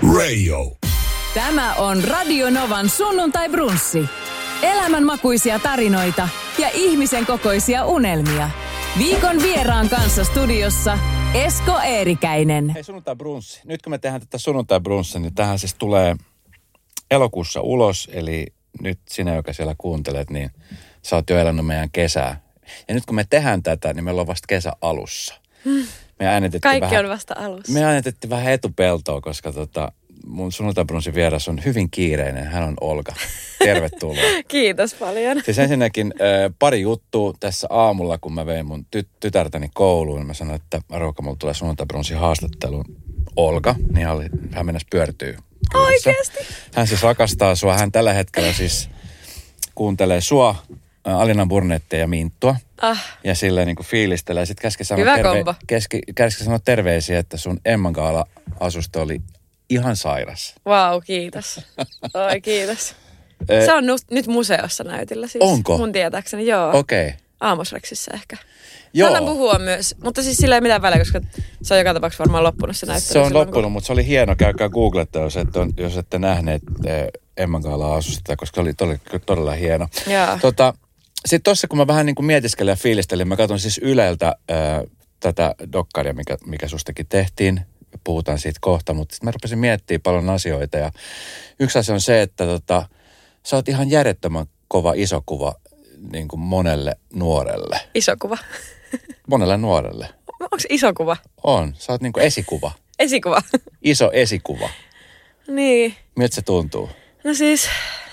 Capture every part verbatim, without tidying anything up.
Radio. Tämä on Radio Novan sunnuntai-brunssi. Elämänmakuisia tarinoita ja ihmisen kokoisia unelmia. Viikon vieraan kanssa studiossa Esko Eerikäinen. Hei, sunnuntai-brunssi. Nyt kun me tehdään tätä sunnuntai-brunssia, niin tähän siis tulee elokuussa ulos. Eli nyt sinä, joka siellä kuuntelet, niin sä oot jo elänyt meidän kesää. Ja nyt kun me tehdään tätä, niin meillä on vasta kesä alussa. Me Kaikki vähän, on vasta alussa. Me äänetettiin vähän etupeltoa, koska tota, mun sunnuntai-brunssin vieras on hyvin kiireinen. Hän on Olga. Tervetuloa. Kiitos paljon. Siis ensinnäkin äh, pari juttua tässä aamulla, kun mä vein mun ty- tytärtäni kouluun. Mä sanoin, että Arvoka, mulla tulee sunnuntai-brunssin haastatteluun Olga. Niin hän, oli, hän mennäs pyörtyy. Oikeesti? Hän siis rakastaa sua. Hän tällä hetkellä siis kuuntelee sua, äh, Alina Burnettia ja Minttua. Ah. Ja silleen niin kuin fiilistelee. Sitten käski sanoa, Hyvä terve- kombo. keski, käski sanoa terveisiä, että sun Emmankaala-asuste oli ihan sairas. Vau, wow, kiitos. Oi, kiitos. Se on nu- nyt museossa näytillä siis. Onko? Mun tietääkseni, joo. Okei. Okay. Aamusreksissä ehkä. Joo. Saatan puhua myös, mutta siis sillä ei mitään väliä, koska se on joka tapauksessa varmaan loppunut se näyttely. Se on silloin, loppunut, kun... mutta se oli hieno. Käykää googletta, jos ette, on, jos ette nähneet eh, Emmankaala asusta, koska se oli todella, todella hieno. Tota, sitten tuossa, kun mä vähän niin kuin mietiskelin ja fiilistelin, mä katson siis Yleltä eh, tätä dokkaria, mikä, mikä sustakin tehtiin. Puhutaan siitä kohta, mutta sitten mä rupesin miettimään paljon asioita. Ja yksi asia on se, että tota, sä oot ihan järjettömän kova iso kuva niin kuin monelle nuorelle. Iso kuva. Monelle nuorelle. Onko se iso kuva? On. Sä oot niin kuin esikuva. Esikuva. Iso esikuva. Niin. Miltä se tuntuu? No siis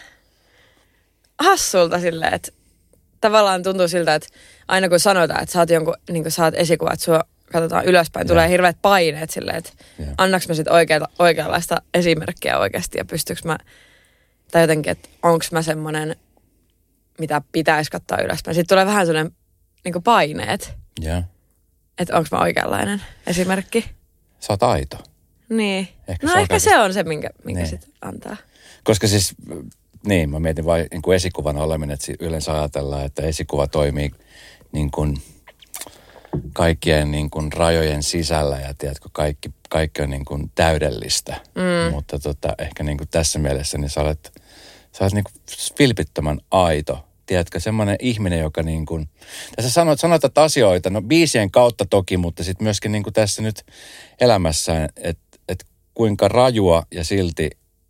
hassulta silleen, että tavallaan tuntuu siltä, että aina kun sanotaan, että sä oot jonkun, niin kuin sä oot esikuva, että sua katsotaan ylöspäin, tulee hirveät paineet silleen, että ja. annaks mä sit oikeata, oikeanlaista esimerkkiä oikeasti ja pystyykö mä, tai jotenkin, että onks mä semmonen, mitä pitäisi katsoa ylöspäin. Sitten tulee vähän semmonen niin kuin paineet, ja. että onks mä oikeanlainen esimerkki. Sä oot aito. Niin. Ehkä no se ehkä se on se, minkä, minkä niin. sit antaa. Koska siis, niin mä mietin vain niin kuin esikuvana oleminen, että yleensä ajatellaan, että esikuva toimii niin kuin kaikkien niin kuin rajojen sisällä ja tiedätkö, kaikki, kaikki on niin kuin täydellistä. Mm. Mutta tota, ehkä niin kuin tässä mielessä niin sä olet, sä olet niin kuin vilpittömän aito. Tiedätkö, semmoinen ihminen, joka niin kuin, tässä sanot, sanotat asioita, no biisien kautta toki, mutta sitten myöskin niin kuin tässä nyt elämässään, että et kuinka rajua ja silti,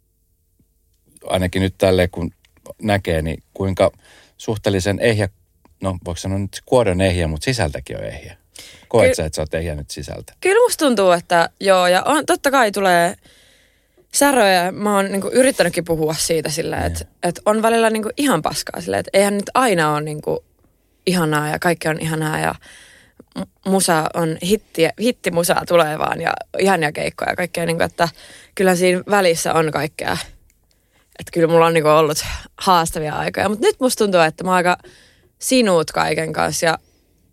ainakin nyt tälleen kun näkee, niin kuinka suhteellisen ehjä, no voiko sanoa nyt kuoron ehjä, mutta sisältäkin on ehjä. Koet Ky- sä, että sä oot ehjä nyt sisältä? Kyllä musta tuntuu, että joo, ja on, totta kai tulee säröjä. Mä oon niinku yrittänytkin puhua siitä silleen, että et on välillä niinku ihan paskaa silleen, että eihän nyt aina ole niinku ihanaa ja kaikki on ihanaa ja musa on hitti, hittimusaa tulee vaan ja ihania keikkoja ja kaikkea, niinku, että kyllä siinä välissä on kaikkea. Että kyllä mulla on niinku ollut haastavia aikoja, mutta nyt musta tuntuu, että mä oon aika sinuut kaiken kanssa ja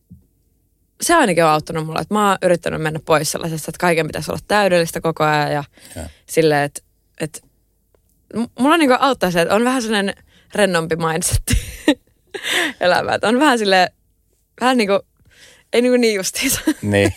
se ainakin on auttanut mulle, että mä oon yrittänyt mennä pois sellaisesta, että kaiken pitäisi olla täydellistä koko ajan ja, ja. silleen, että, että mulla niinku auttaa se, että on vähän sellainen rennompi mindsetti elämää. Että on vähän silleen, vähän niinku, ei niinku niin justiinsa. Niin.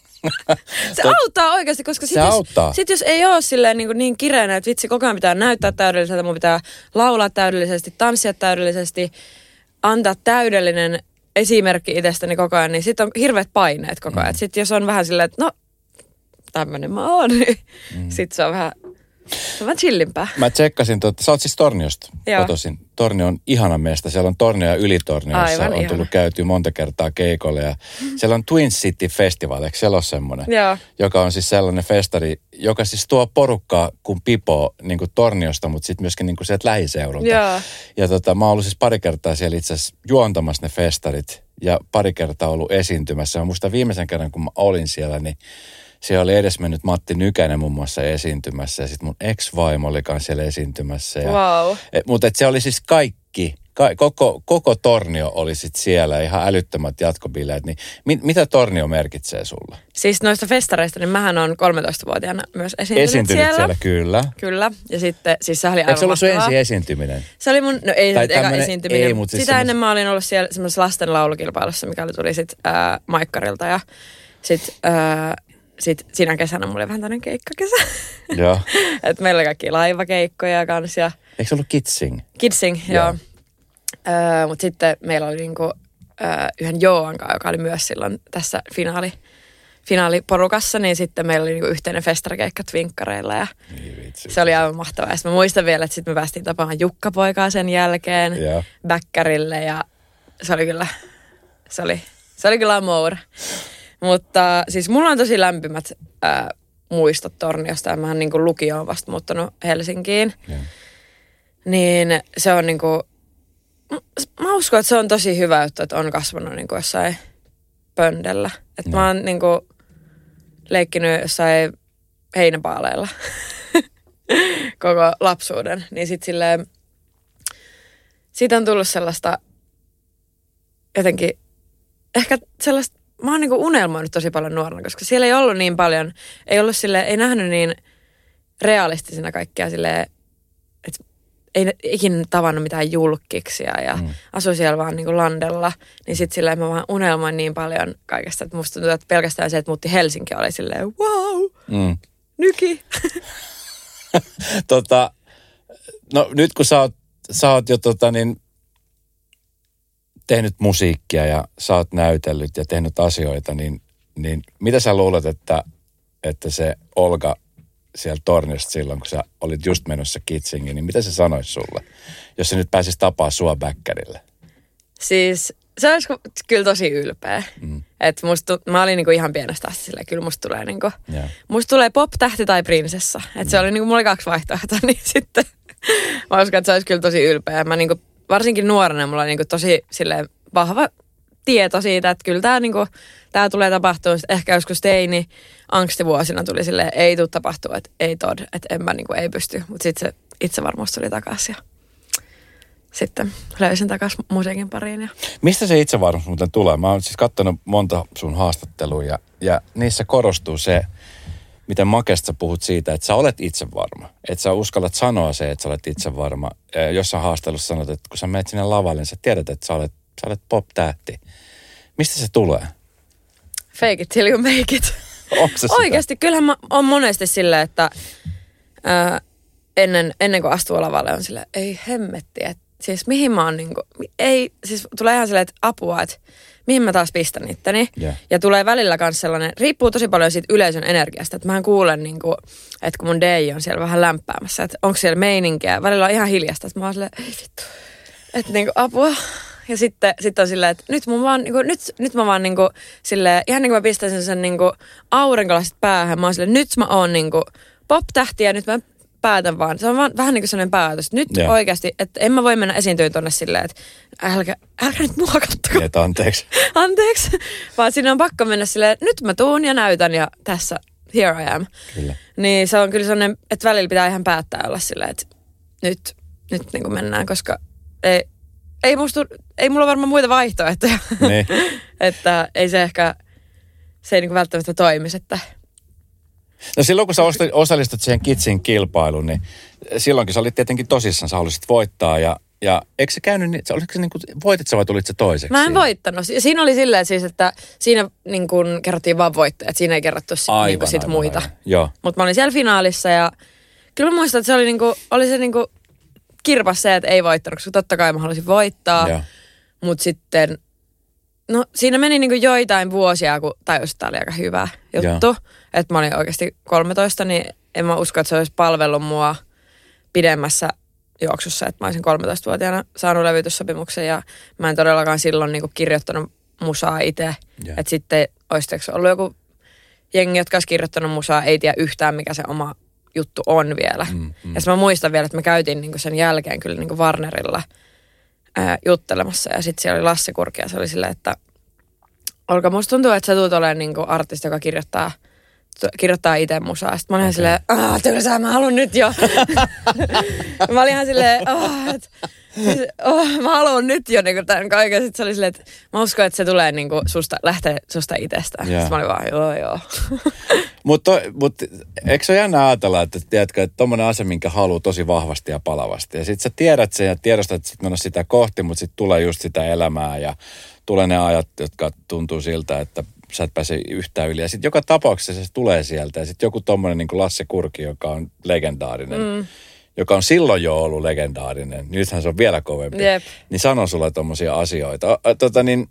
Se Tot... auttaa oikeasti, koska sit jos, sit jos ei ole silleen niin, niin kireänä, että vitsi koko ajan pitää näyttää täydelliseltä, mun pitää laulaa täydellisesti, tanssia täydellisesti, antaa täydellinen esimerkki itsestäni koko ajan, niin sitten on hirveät paineet koko ajan. Mm. Sitten jos on vähän silleen, että no, tämmönen mä oon, niin mm. sitten se on vähän, se on vähän chillimpää. Mä tsekkasin, tuota, sä oot siis Torniosta kotoisin. Tornio on ihana mesta. Siellä on Tornio ja Ylitornio, jossa Aivan on ihana. tullut käytyä monta kertaa keikolle. Ja mm. siellä on Twin City Festival, eikö siellä ole semmoinen? Joo. Joka on siis sellainen festari, joka siis tuo porukkaa kuin pipo niin kuin Torniosta, mutta sitten myöskin niin kuin sieltä lähiseudulta. Joo. Ja tota, mä oon ollut siis pari kertaa siellä itse asiassa juontamassa ne festarit ja pari kertaa ollut esiintymässä. Mä muistan viimeisen kerran, kun mä olin siellä, niin siellä oli edesmennyt Matti Nykänen muun muassa esiintymässä ja sitten mun ex-vaimo oli kanssa siellä esiintymässä. Ja, wow. et, mutta et se oli siis kaikki, ka, koko, koko Tornio oli sitten siellä, ihan älyttömät jatkobileet. Niin mit, mitä Tornio merkitsee sulle? Siis noista festareista, niin mähän on kolmetoistavuotiaana myös esiintynyt, esiintynyt siellä. siellä. Kyllä. Kyllä, ja sitten, siis se oli aivan Eikö se ollut sun mahtavaa. ensi esiintyminen? Se oli mun, no ei tai nyt eka esiintyminen. Ei, mutta siis sitä semmos... ennen mä olin ollut siellä semmoisessa lasten laulukilpailussa, mikä tuli sitten äh, Maikkarilta ja sitten... Äh, sit siinä kesänä mulla oli vähän tämmöinen keikkakesä. Joo. Että meillä oli kaikki laivakeikkoja kanssa. Ja eikö se ollut Kidsing? Kidsing, joo. joo. Öö, mutta sitten meillä oli niinku, öö, yhden Joan kanssa, joka oli myös silloin tässä finaali, finaaliporukassa, niin sitten meillä oli niinku yhteinen festarikeikka Twinkkareilla ja niin, se oli aivan mahtavaa. Ja mä muistan vielä, että sitten me päästiin tapaamaan Jukka-poikaa sen jälkeen Bäkkärille ja se oli kyllä, se oli, se oli kyllä amour. Mutta siis mulla on tosi lämpimät ää, muistot Torniosta ja mähän niinku lukio on vasta muuttanut Helsinkiin. Ja. Niin se on niinku, mä uskon, että se on tosi hyvä juttu, että on kasvanut niinku jossain pöndellä. Että mä oon niinku leikkinyt jossain heinäpaaleilla koko lapsuuden. Niin sit silleen, siitä on tullut sellaista jotenkin, ehkä sellaista, mä oon niinku unelmoinut tosi paljon nuorena, koska siellä ei ollut niin paljon, ei ollut silleen, ei nähnyt niin realistisena kaikkea silleen, että ei ikinä tavannut mitään julkkiksia ja mm. asui siellä vaan niinku landella, niin sit silleen mä vaan unelmoin niin paljon kaikesta, että musta tuntuu, että pelkästään se, että muutti Helsinki oli silleen, wow, mm. nyki. tota, no nyt kun sä oot, sä oot jo tota niin, tehnyt musiikkia ja sä oot näytellyt ja tehnyt asioita, niin, niin mitä sä luulet, että, että se Olga siellä Torniosta silloin, kun sä olit just menossa Kidsingiin, niin mitä se sanoisi sulle, jos se nyt pääsisi tapaa sua Bäkkärille? Siis se olisi kyllä tosi ylpeä. Mm. Että musta, mä olin niinku ihan pienestä asti silleen, kyllä musta tulee niinku, yeah. musta tulee pop-tähti tai prinsessa. Että mm. se oli niinku, mulla oli kaksi vaihtoehtoa, niin sitten mä uskon, että se olisi kyllä tosi ylpeä. Mä niinku, varsinkin nuorena mulla oli niinku tosi silleen vahva tieto siitä, että kyllä tää niinku, tää tulee tapahtumaan. Ehkä joskus teini angstivuosina tuli silleen, ei tule tapahtua, että ei tod, että en mä niinku, ei pysty. Mutta sitten se itsevarmuus tuli takaisin ja sitten löysin takaisin musiikin pariin. Ja... Mistä se itsevarmuus muuten tulee? Mä oon siis katsonut monta sun haastattelua ja, ja niissä korostuu se, miten makeasti sä puhut siitä, että sä olet itsevarma. Että sä uskallat sanoa se, että sä olet itsevarma. Jossain haastattelussa sanot, että kun sä menet sinne lavalle, niin sä tiedät, että sä olet, sä olet pop-tähti. Mistä se tulee? Fake it till you make it. Onko se oikeasti, kyllähän mä oon monesti silleen, että ää, ennen, ennen kuin astuu lavalle on silleen, ei hemmetti, että siis mihin mä oon niinku, ei, siis tulee ihan silleen, että apua, että mihin mä taas pistän itteni. Yeah. Ja tulee välillä myös sellainen, riippuu tosi paljon siitä yleisön energiasta, että mähän kuulen niinku, että kun mun D J on siellä vähän lämpäämässä, että onko siellä meininkiä, välillä on ihan hiljasta, että mä oon silleen, ei vittu, että niinku apua. Ja sitten sit on silleen, että nyt, mun vaan, niinku, nyt, nyt mä vaan niinku, silleen, ihan niin kuin mä pistäisin sen niinku aurinkolasit päähän, mä oon silleen, nyt mä oon niinku pop-tähti ja nyt mä päätän vaan. Se on vaan vähän niin kuin sellainen päätös. Nyt yeah. oikeasti, että en mä voi mennä esiintyyn tonne silleen, että älkä, älkä nyt mua kattoko. Että anteeksi. Anteeksi. Vaan sinne on pakko mennä silleen, että nyt mä tuun ja näytän ja tässä, here I am. Kyllä. Niin se on kyllä sellainen, että välillä pitää ihan päättää olla silleen, että nyt, nyt niin kuin mennään, koska ei, ei, musta, ei mulla varmaan muita vaihtoehtoja. Niin. Että ei se ehkä, se ei niin kuin välttämättä toimisi, että... No silloin, kun sä osallistut siihen Kidsin kilpailuun, niin silloinkin sä olit tietenkin tosissaan, sä halusit voittaa. Ja, ja eikö se käynyt niin, oliko se niin kuin, voitit sä vai tulit sä toiseksi? Mä en voittanut. Siinä oli silleen siis, että siinä niin kuin kerrottiin vaan voittajat. Siinä ei kerrottu sit, aivan, niin kuin sit aivan, muita. Aivan. Mutta mä olin siellä finaalissa ja kyllä mä muistan, että se oli, niin kuin, oli se niin kuin kirpas se, että ei voittanut, koska totta kai mä halusin voittaa. Mutta sitten... No siinä meni niinku joitain vuosia, kun tajusin, että tämä oli aika hyvä juttu. Että mä olin oikeasti kolmetoista, niin en mä usko, että se olisi palvellut mua pidemmässä juoksussa. Että mä olisin kolmetoistavuotiaana saanut levytyssopimuksen ja mä en todellakaan silloin niinku kirjoittanut musaa itse. Että sitten olisi ollut joku jengi, jotka olisi kirjoittanut musaa, ei tiedä yhtään mikä se oma juttu on vielä. Mm, mm. Ja mä muistan vielä, että me käytiin niinku sen jälkeen kyllä niinku Warnerilla Ää, juttelemassa ja sitten siellä oli Lasse Kurki ja se oli silleen, että Olka, musta tuntuu, että sä tulet olemaan niinku artisti, joka kirjoittaa, kirjoittaa itse musaa. Sitten mä olin okay. silleen, aah, tylsää, mä haluan nyt jo. Mä olin ihan silleen, oh, että oh, mä haluan nyt jo niinku tämän kaiken. Sitten se oli silleen, että mä uskon, että se tulee niinku susta, lähtee susta itsestä. Yeah. Sitten mä olin vaan, joo joo. Mutta mut, eikö se ole jännä ajatella, että tiedätkö, että tommoinen asia, minkä haluaa tosi vahvasti ja palavasti. Ja sit sä tiedät sen ja tiedostat, että sit mennä sitä kohti, mutta sit tulee just sitä elämää ja tulee ne ajat, jotka tuntuu siltä, että sä et pääse yhtään yli. Ja sitten joka tapauksessa se tulee sieltä. Ja sitten joku tommonen niin kuin Lasse Kurki, joka on legendaarinen, mm. joka on silloin jo ollut legendaarinen. Nythän se on vielä kovempi. Jep. Niin sanoo sulle tommosia asioita. Tota niin...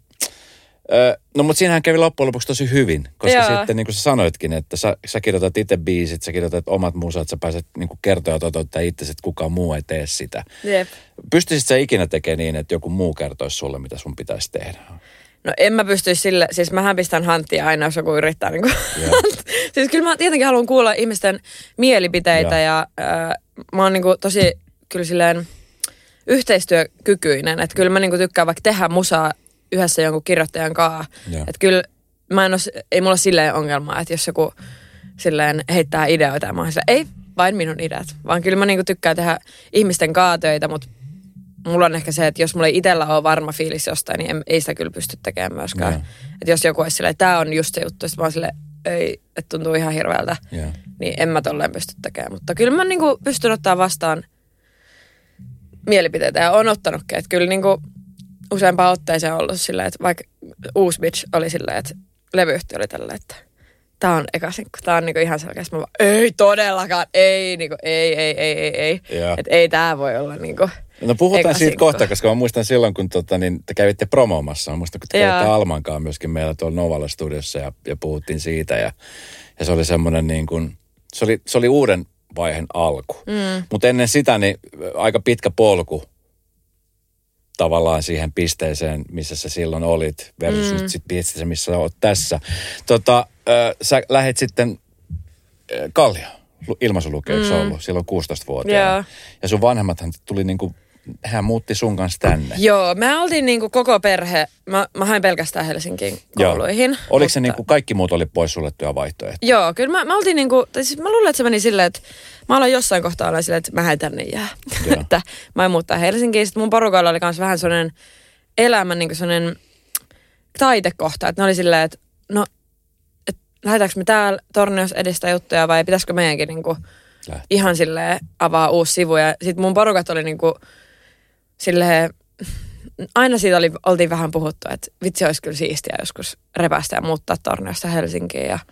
No mutta siinähän kävi loppujen lopuksi tosi hyvin, koska Joo. sitten niin kuin sä sanoitkin, että sä, sä kirjoitat itse biisit, sä kirjoitat omat musat, sä pääset niin kuin kertoa ja toteuttaa itse, että kukaan muu ei tee sitä. Jep. Pystyisit sä ikinä tekemään niin, että joku muu kertoisi sulle, mitä sun pitäisi tehdä? No en mä pystyisi sille, siis mähän pistän hanttia aina, jos joku yrittää niin kuin siis kyllä mä tietenkin haluan kuulla ihmisten mielipiteitä ja, ja äh, mä oon niin kuin tosi kyllä silleen yhteistyökykyinen, että kyllä mä niin kuin tykkään vaikka tehdä musaa yhdessä jonkun kirjoittajan kaa. Että kyllä mä en ole, ei mulla ole silleen ongelmaa, että jos joku silleen heittää ideoita ja mä oon silleen, ei vain minun ideat, vaan kyllä mä niinku tykkään tehdä ihmisten kaatöitä, mutta mulla on ehkä se, että jos mulla ei itsellä ole varma fiilis jostain, niin en, ei sitä kyllä pysty tekemään myöskään. Että jos joku olisi silleen, että tää on just se juttu, sitten mä oon silleen, ei, että tuntuu ihan hirveältä, yeah. niin en mä tolleen pysty tekemään. Mutta kyllä mä niinku pystyn ottaa vastaan mielipiteitä ja on ottanutkin, että kyllä niinku useampaan otteeseen ollut silleen, että vaikka uusi bitch oli silleen, että levyyhtiö oli tällä, että tää on eka sinkku, tää on niinku ihan selkeästi. Mä vaan, ei todellakaan, ei, niinku, ei, ei, ei, ei, ei. Että ei tää voi olla niinku No puhutaan siitä sinkku. Kohta, koska mä muistan silloin, kun tota, niin, te kävitte promoomassa. Mä muistan, kun te kävitte Almankaan myöskin meillä tuolla Novalla-studiossa ja, ja puhuttiin siitä. Ja, ja se oli semmoinen niin kuin, se oli, se oli uuden vaiheen alku. Mm. Mutta ennen sitä niin aika pitkä polku tavallaan siihen pisteeseen, missä sä silloin olit, versus mm. nyt sit pisteeseen, missä sä oot tässä. Tota, äh, sä lähdit sitten äh, Kallioon ilmaisulukioiksi mm. ollut silloin kuusitoistavuotiaana. Joo. Ja sun vanhemmathan tuli niinku, hän muutti sun kanssa tänne. Joo, me oltiin niinku koko perhe, mä, mä hain pelkästään Helsinkiin kouluihin. Joo. Oliko mutta... se niinku, kaikki muut oli pois suljettuja vaihtoehtoja? Joo, kyllä mä, mä oltiin niinku, tai siis mä luulen, että se meni silleen, että mä aloin jossain kohtaa olla silleen, että mä en tänne jää. Että mä en muuttaa Helsinkiin. Sitten mun porukalla oli kans vähän sellainen elämän niinku sellainen taitekohta, että ne oli silleen, että no, että lähdetäänkö me täällä Torniossa edistää juttuja vai pitäisikö meidänkin niinku ihan silleen avaa uusi sivu. Ja sit mun porukat oli niinku silleen, aina siitä oli, oltiin vähän puhuttu, että vitsi olisi kyllä siistiä joskus repästä ja muuttaa Torniosta Helsinkiin. Ja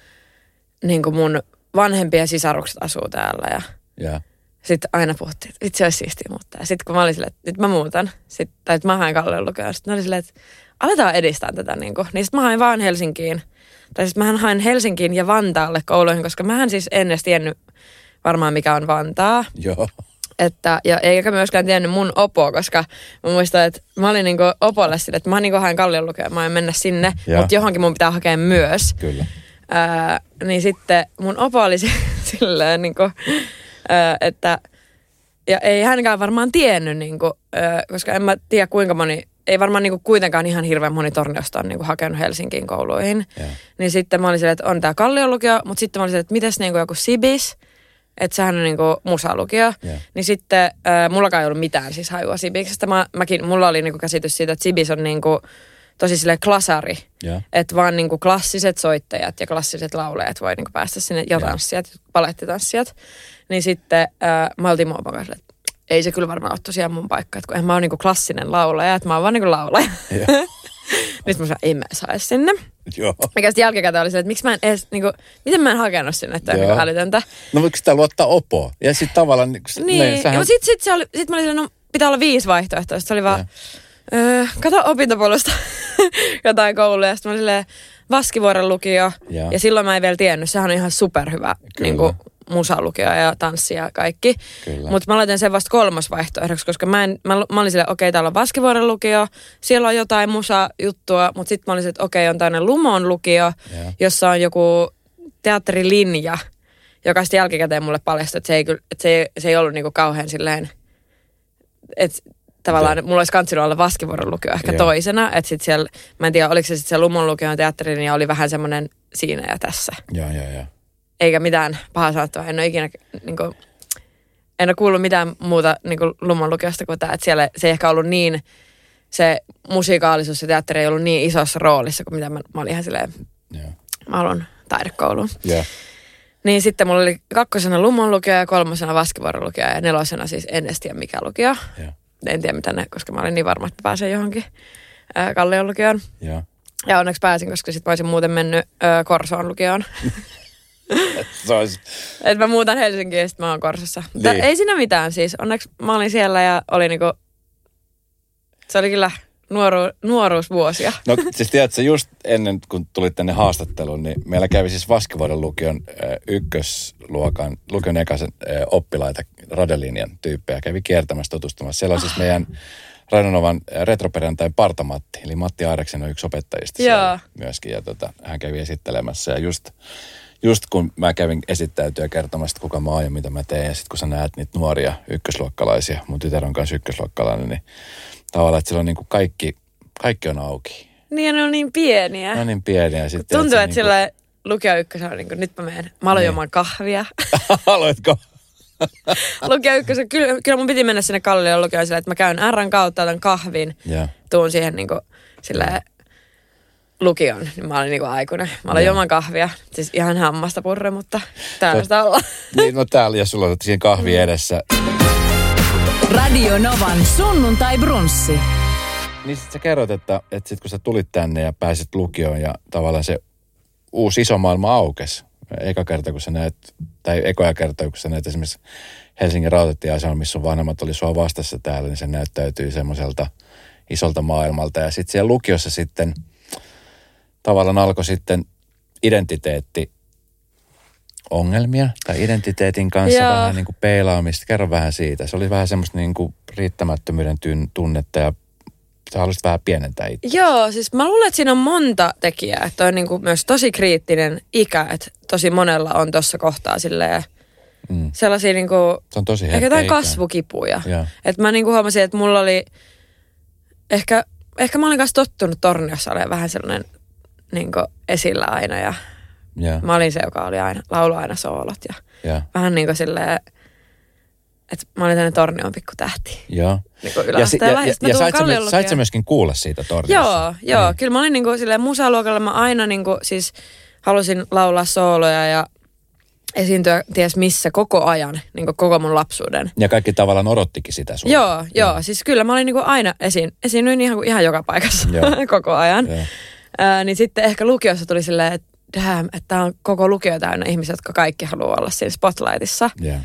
niin kuin mun vanhempien sisarukset asuu täällä ja yeah. sitten aina puhuttiin, että vitsi olisi siistiä muuttaa. Ja sitten kun mä olin silleen, että nyt mä muutan, sit, tai että mä hain Kallion lukioon, sitten oli silleen, että aletaan edistää tätä. Niin, kuin. niin sitten mä hain vaan Helsinkiin. Tai sitten mähän hain Helsinkiin ja Vantaalle kouluihin, koska mähän siis en edes tiennyt varmaan mikä on Vantaa. Joo. Että, ja eikä myöskään tiennyt mun opoa, koska mä muistan, että mä olin niinku opolle sille, että mä niinku hain Kallion lukioon, mä en mennä sinne, ja. Mutta johonkin mun pitää hakea myös. Kyllä. Ää, niin sitten mun opo oli silleen, niinku, ää, että, ja ei hänkään varmaan tiennyt, niinku, ää, koska en mä tiedä kuinka moni, ei varmaan niinku kuitenkaan ihan hirveän moni Torniosta on niinku hakenut Helsinkiin kouluihin. Ja. Niin sitten mä olin silleen, että on tää Kallion lukio, mutta sitten mä olin silleen, että mitäs niinku joku Sibis, että sehän on niinku musalukio. Yeah. Niin sitten äh, mullakaan ei ollut mitään siis hajua Sibiksestä. Mä, mäkin, mulla oli niinku käsitys siitä, että Sibis on niinku tosi silleen klasari. Yeah. Että vaan niinku klassiset soittajat ja klassiset laulajat voi niinku päästä sinne ja tanssijat, yeah. palettitanssijat. Niin sitten äh, mä oltiin mun kanssa, että ei se kyllä varmaan ole tosiaan mun paikka. Että kun en mä ole niinku klassinen laulaja, että mä oon vaan niinku laulaja. Yeah. Nyt mä sanoin, en mä saa edes sinne. Joo. Mikä sitten jälkikäteen oli se, että miksi mä en edes, niinku, miten mä en hakenut sinne, että on niinku älytöntä. No voiko sitä luottaa opoa? Ja sitten tavallaan... Niin, niin sähän... ja sitten sit se oli, sit mä olin no pitää olla viisi vaihtoehtoa. Sitten se oli vaan, öö, kato opintopolusta jotain kouluja. Ja sitten mä olin silleen, Vaskivuoren lukio. Ja. ja silloin mä en vielä tiennyt, sehän on ihan superhyvä niinku, musalukio ja tanssi ja kaikki. Mutta mä laitan sen vasta kolmas vaihtoehdoksi, koska mä, en, mä, mä olin silleen, okei, okay, täällä on Vaskivuoren lukio, siellä on jotain musajuttua, mutta sitten mä olin silleen, että okei, okay, on tämmöinen Lumon lukio, yeah. jossa on joku teatterilinja, joka sitten jälkikäteen mulle paljastui, että se ei, että se ei, se ei ollut niinku kauhean silleen, että tavallaan mulla olisi kantsinut olla Vaskivuoren lukio ehkä yeah. toisena, että sitten siellä, mä en tiedä, oliko se sitten se Lumon lukion teatterilinja, oli vähän semmoinen siinä ja tässä. Joo, joo, joo. Eikä mitään pahaa sanottavaa. En ole ikinä, niin kuin, en ole kuullut mitään muuta niin kuin Lumon lukiosta kuin tämä, että siellä se ei ehkä ollut niin, se musiikaalisuus ja teatteri ei ollut niin isossa roolissa kuin mitä mä, mä olin ihan silleen, yeah. mä haluan taidekouluun. Yeah. Niin sitten mulla oli kakkosena Lumon lukio ja kolmosena Vaskivuoren lukio ja nelosena siis en edes tiedä mikä lukio. Yeah. En tiedä mitä ne, koska mä olin niin varma, että pääsen johonkin ää, Kallion lukioon. Yeah. Ja onneksi pääsin, koska sit mä olisin muuten mennyt ö, Korsoon lukioon. Se olisi... Et mä muutan Helsinkiin ja sit mä oon Korsossa. Niin. Mutta ei siinä mitään siis. Onneksi mä olin siellä ja oli niinku... Se oli kyllä nuoru, nuoruusvuosia. No siis tiedätkö, just ennen kun tulit tänne haastatteluun, niin meillä kävi siis Vaskivuoden lukion äh, ykkösluokan, lukion ekaisen äh, oppilaita, Radelinjan tyyppejä, kävi kiertämässä tutustumassa. Siellä on siis meidän Radionovan retroperjantain Parta-Matti, eli Matti Aireksen on yksi opettajista siellä myöskin. Ja tota, hän kävi esittelemässä ja just, just kun mä kävin esittäytyä kertomasta, kuka mä oon ja mitä mä teen, ja sitten kun sä näet niitä nuoria ykkösluokkalaisia, mun tytär on kanssa ykkösluokkalainen, niin tavallaan, että siellä on niin kuin kaikki, kaikki on auki. Niin ja ne on niin pieniä. Ne on niin pieniä. Sitten, tuntuu, että niin sillä lukio ykkösen on niin kuin, nyt mä menen, mä aloin juomaan kahvia. Aloitko? Lukio ykkösen, kyllä, kyllä mun piti mennä sinne Kallion lukioon sillä, että mä käyn R:n kautta, otan kahvin, yeah. tuun siihen niin kuin, sillä lukioon, niin mä olin niin kuin aikuinen. Mä aloin yeah. juomaan kahvia, siis ihan hammasta purre, mutta täällä sitä ollaan. Niin, no täällä, jos sulla on siinä kahvi edessä. Radio Novan sunnuntai brunssi. Niin sit sä kerrot, että, että sit kun sä tulit tänne ja pääsit lukioon ja tavallaan se uusi iso maailma aukesi. Eka kerta, kun sä näet, tai ekoja kerta, kun sä näet esimerkiksi Helsingin rautatieasemalla, missä sun vanhemmat oli sua vastassa täällä, niin se näyttäytyy semmoiselta isolta maailmalta. Ja sitten siellä lukiossa sitten tavallaan alkoi sitten identiteetti ongelmia tai identiteetin kanssa Joo. vähän niin kuin peilaamista. Kerro vähän siitä. Se oli vähän semmoista niin kuin riittämättömyyden tunnetta ja sä haluaisit vähän pienentää itse. Joo, siis mä luulen, että siinä on monta tekijää. Että on niin kuin myös tosi kriittinen ikä, että tosi monella on tuossa kohtaa silleen mm. sellaisia niin kuin, se on tosi ehkä jotain kasvukipuja. Että mä niin kuin huomasin, että mulla oli ehkä, ehkä mä olin kanssa tottunut Torniossa olemaan vähän sellainen niin kuin esillä aina ja Yeah. Mä olin se, joka oli aina, laulu aina soolot ja yeah. vähän niin kuin silleen, että mä olin tämmöinen Tornion pikku tähti. Joo. Niin kuin yläasteella. Ja, ja, ja, ja sait, sä, sait sä myöskin kuulla siitä Torniossa? Joo, joo. Niin. Kyllä mä olin niin kuin silleen musaluokalla, mä aina niin kuin siis halusin laulaa sooloja ja esiintyä ties missä koko ajan, niin kuin koko mun lapsuuden. Ja kaikki tavallaan odottikin sitä sun. Joo, joo, joo. Siis kyllä mä olin niin kuin aina esiin, esiinnyin ihan, ihan joka paikassa koko ajan. Ää, niin sitten ehkä lukiossa tuli silleen, että damn, että tää on koko lukio täynnä ihmisiä, jotka kaikki haluaa olla siinä spotlightissa. Yeah.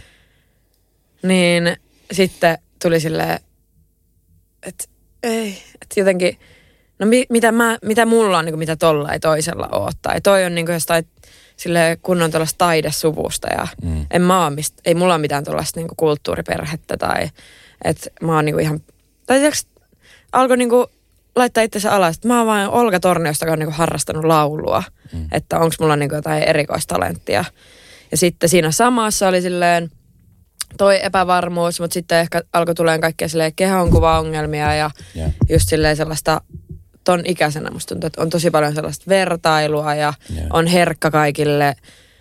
Niin sitten tuli silleen, että ei, että jotenkin, no mi, mitä, mä, mitä mulla on, niin kuin mitä tolla ei toisella ole. Tai toi on niin kuin jostain silleen kunnon tuollaista taidesuvusta ja mm. en mä oo mistä, ei mulla ole mitään tuollaista niin kuin kulttuuriperhettä tai että mä oon niin kuin ihan, tai tiiäks, alkoi niin kuin laittaa itsensä alas, että mä oon vain Olga Torniosta, joka on niinku harrastanut laulua, mm. että onko mulla niinku jotain erikoistalenttia. Ja sitten siinä samassa oli silleen toi epävarmuus, mutta sitten ehkä alkoi tulemaan kaikkea silleen kehonkuvaongelmia ja yeah. just silleen sellaista ton ikäisenä musta tuntuu, että on tosi paljon sellaista vertailua ja yeah. on herkkä kaikille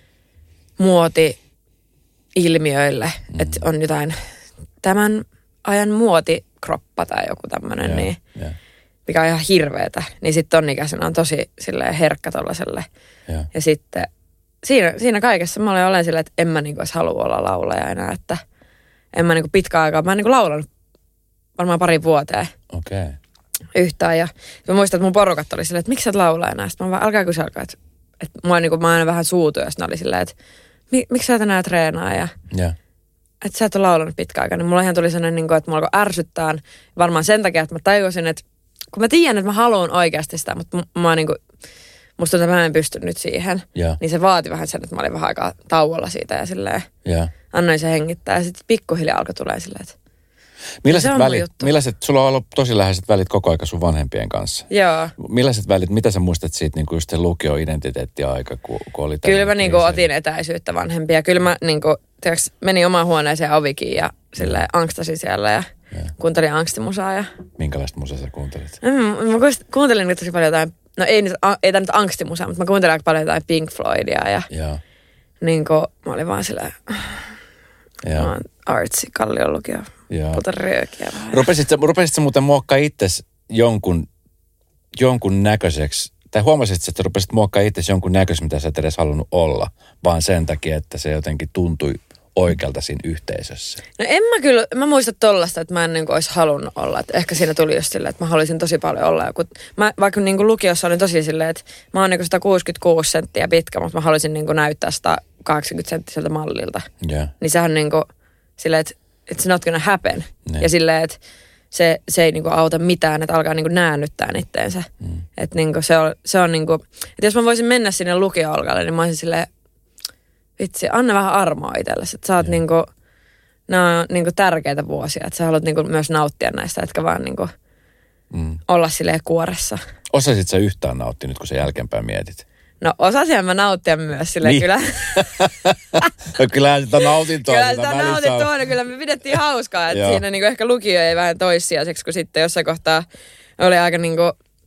muoti-ilmiöille, mm. että on jotain tämän ajan muotikroppa tai joku tämmönen, yeah. niin yeah. mikä on ihan hirveetä, niin sitten ton ikäisenä on tosi silleen herkkä tollaselle. Ja, ja sitten siinä, siinä kaikessa mä olen olen silleen, että en mä niinku edes halua olla laulaja enää, että en mä niinku pitkään aikaa, mä en niinku laulanut varmaan pari vuoteen okay. yhtään. Ja mä muistan, että mun porukat oli silleen, että miksi sä et laula enää? Sitten mä vaan, älkää kysy alkaa, että, että mua niinku, mä aina vähän suutuin, ja sitten oli silleen, että miksi sä et enää treenaa ja yeah. että sä et ole laulanut pitkään aikaa. Niin mulla ihan tuli sellainen, niinku, että mulla alkoi ärsyttää varmaan sen takia, että mä tajusin, että kun mä tiedän, että mä haluan oikeasti sitä, mutta mä niinku, musta tuntuu, että mä en pysty nyt siihen. Yeah. Niin se vaati vähän sen, että mä olin vähän aikaa tauolla siitä ja silleen yeah. annoin se hengittää. Ja sitten pikkuhiljaa alkoi tulee silleen, että millaiset välit, millaiset, sulla on ollut tosi läheiset välit koko aika sun vanhempien kanssa. Joo. Millaiset välit, mitä sä muistat siitä niinku just se lukio-identiteettiaika, kun, kun oli Kyllä mä niinku otin etäisyyttä vanhempia. Kyllä mä niinku, tiiäks, menin omaan huoneeseen ovikin ja silleen mm. angstasin siellä ja yeah. kuuntelin angstimusaa. Ja minkälaista musaa sä kuuntelit? Mm, mä kuuntelin tosi paljon jotain, no ei, ei tää nyt angstimusaa, mutta mä kuuntelin aika paljon jotain Pink Floydia ja yeah. niinku mä olin vaan silleen, yeah. mä oon artsi, Kallion lukio. Puhuta röökiä vähän. Rupesit, rupesit sä muuten muokkaa itsesi jonkun, jonkun näköiseksi, tai huomasit, että rupesit muokkaa itsesi jonkun näköiseksi, mitä sä et edes halunnut olla, vaan sen takia, että se jotenkin tuntui oikealta siinä yhteisössä? No en mä kyllä, mä muista tollaista, että mä en niin olisi halunnut olla. Että ehkä siinä tuli just silleen, että mä haluaisin tosi paljon olla joku. Mä, vaikka niin lukiossa olin tosi silleen, että mä oon niin sata kuusikymmentäkuusi senttiä pitkä, mutta mä haluaisin niin näyttää sata kahdeksankymmentä senttiseltä mallilta. Yeah. Niin sehän on niin kuin silleen, että it's not gonna happen. Ne. Ja silleen, että se, se ei niinku auta mitään, että alkaa niinku näännyttää itteensä. Mm. Että niinku se on, se on niinku, että jos mä voisin mennä sinne lukio-olkalle, niin mä olisin silleen, vitsi, anna vähän armoa itsellesi. Että sä oot niinku, nämä on niinku tärkeitä vuosia, että sä haluat niinku myös nauttia näistä, etkä vaan niinku mm. olla silleen kuoressa. Osasit sä yhtään nauttia nyt, kun sä jälkeenpäin mietit? No osasin mä nauttia myös silleen niin. kyllä. No kyllähän sitä nautintoa. Kyllä sitä nautintoa, kyllä me pidettiin hauskaa, että siinä niinku ehkä lukio ei vähän toissijaiseksi, kun sitten jossain kohtaa oli aika niinku,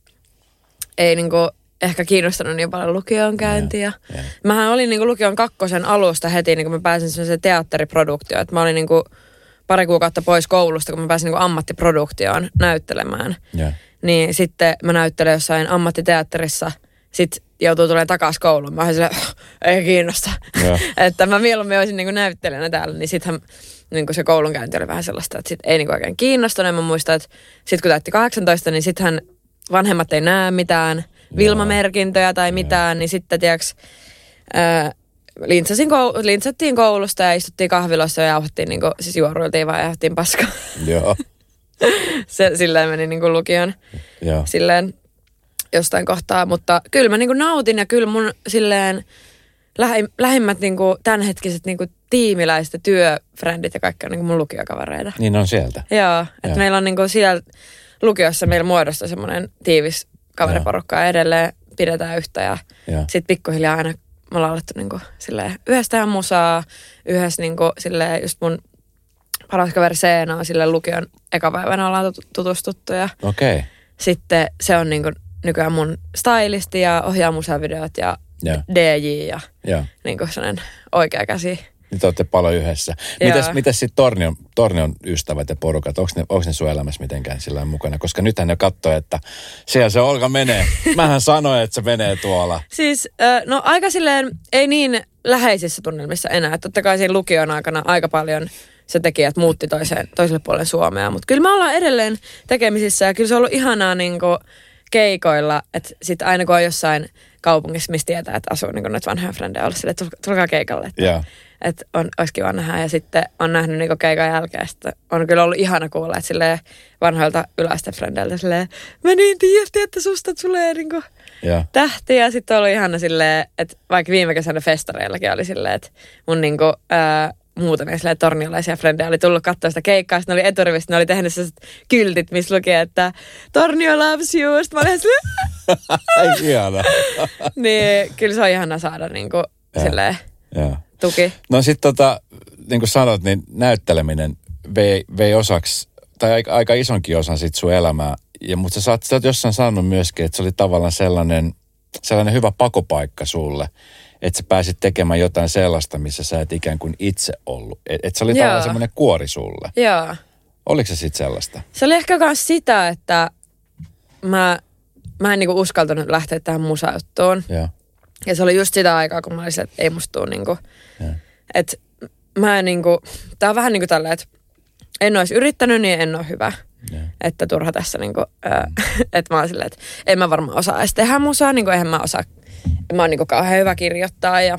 ei niinku ehkä kiinnostanut niin paljon lukion käyntiä. Ja, ja. Mähän olin niinku lukion kakkosen alusta heti, niin kun mä pääsin sellaiseen teatteriproduktioon, että mä olin niinku pari kuukautta pois koulusta, kun mä pääsin niinku ammattiproduktioon näyttelemään. Ja. Niin sitten mä näyttelen jossain ammattiteatterissa, sitten joutuu tulemaan takaisin kouluun. Mä olin silleen, ei kiinnosta. Että mä mieluummin olisin niin näyttelijänä täällä, niin sittenhän niin se koulunkäynti oli vähän sellaista, että sit ei niin oikein kiinnostunut. Mä muistan, että sitten kun täytti kahdeksantoista, niin sittenhän vanhemmat ei näe mitään Vilma-merkintöjä tai mitään, niin sitten tiiäks, ää, lintsasin kou- lintsattiin koulusta ja istuttiin kahvilossa ja jauhattiin, niin kuin, siis juoruiltiin vaan ja jauhattiin paskaa. Joo. Se silleen meni niin kuin lukion. Joo. Silleen jostain kohtaa, mutta kyllä mä niinku nautin ja kyllä mun silleen lähi, lähimmät niinku tämänhetkiset niinku tiimiläiset ja työfrendit ja kaikki on niinku mun lukiokavereita. Niin on sieltä. Joo, että meillä on niinku siellä lukiossa meillä muodostaa semmoinen tiivis kaveriporukka ja edelleen pidetään yhtä ja, ja. Sitten pikkuhiljaa aina me ollaan alettu niinku silleen yhdessä tehdä musaa, yhdessä niinku silleen just mun paras kaveri Seena on silleen lukion ekapäivänä ollaan tutustuttu ja okay. Sitten se on niinku nykyään mun stylisti ja ohjaa musavideot ja yeah. D J ja yeah. niin kuin sellainen oikea käsi. Niin te olette paljon yhdessä. Mites, mites sitten Tornion, Tornion ystävät ja porukat, onko ne, onko ne sun elämässä mitenkään sillä mukana? Koska nythän ne katsoo, että siellä se Olga menee. Mähän sanoin, että se menee tuolla. Siis, no aika silleen, ei niin läheisissä tunnelmissa enää. Totta kai siinä lukion aikana aika paljon se teki, että muutti toiseen, toiselle puolelle Suomea. Mutta kyllä me ollaan edelleen tekemisissä ja kyllä se on ollut ihanaa niin kuin keikoilla, että sitten aina kun on jossain kaupungissa, missä tietää, että asuu niin noita vanhoja frendejä, olla silleen, että tulkaa keikalle. Että, yeah. että on, olisi kiva nähdä. Ja sitten on nähnyt niin keikan jälkeen. Sitten on kyllä ollut ihana kuulla, että silleen vanhoilta yläisten frendeiltä silleen, mä niin tiedätti, että susta tulee niin yeah. tähti. Ja sitten on ollut ihana silleen, että vaikka viime kesänä festareillakin oli silleen, että mun niin kuin, ää, muutamia silleen torniolaisia frendejä oli tullut katsoa sitä keikkaa. Sitten ne oli eturivistä, ne oli tehnyt sellaiset kyltit, missä luki, että Tornio loves you. Sitten mä olin silleen, ihana. Niin kyllä se on ihana saada niin kuin silleen ja. Tuki. No sit tota, niin kuin sanot, niin näytteleminen vei, vei osaksi, tai aika, aika isonkin osan sit sun elämää. Ja, mutta sä, sä oot jossain sanonut myöskin, että se oli tavallaan sellainen, sellainen hyvä pakopaikka sulle. Että sä pääsit tekemään jotain sellaista, missä sä et ikään kuin itse ollut. Että et se oli tavallaan semmoinen kuori sulle. Joo. Oliko se sitten sellaista? Se oli ehkä myös sitä, että mä, mä en niinku uskaltanut lähteä tähän musajuttuun. Joo. Ja se oli just sitä aikaa, kun mä olisin, että ei musta tuu niinku. Että mä en niinku, tää on vähän niinku tälleen, että en olisi yrittänyt, niin en ole hyvä. Yeah. Että turha tässä niinku, mm. että mä oon silleen, että en mä varmaan osaa edes tehdä musaa, niinku eihän mä osaa. Mä oon niinku kauhean hyvä kirjoittaa ja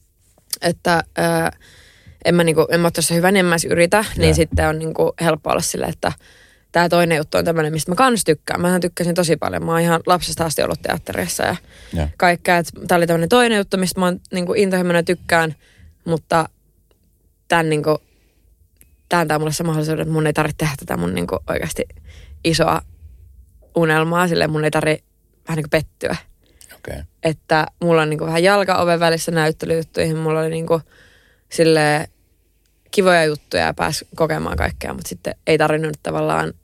että ää, en mä, niinku, en mä ole tuossa hyvä, niin en mä yritä. Yeah. Niin sitten on niinku helppo olla silleen, että tää toinen juttu on tämmöinen, mistä mä kans tykkään. Mähän tykkäsin tosi paljon. Mä oon ihan lapsesta asti ollut teatterissa ja yeah. kaikkea. Tää oli tämmöinen toinen juttu, mistä mä oon niinku intohimoinen tykkään. Mutta tän niinku, tää antaa mulle se mahdollisuuden, että mun ei tarvitse tehdä tätä mun niinku oikeasti isoa unelmaa. Silleen mun ei tarvitse vähän niinku pettyä. Okay. Että mulla on niinku vähän jalka oven välissä näyttelyjuttuihin. Mulla oli niinku silleen kivoja juttuja ja pääsi kokemaan kaikkea, mutta sitten ei tarvinnut tavallaan,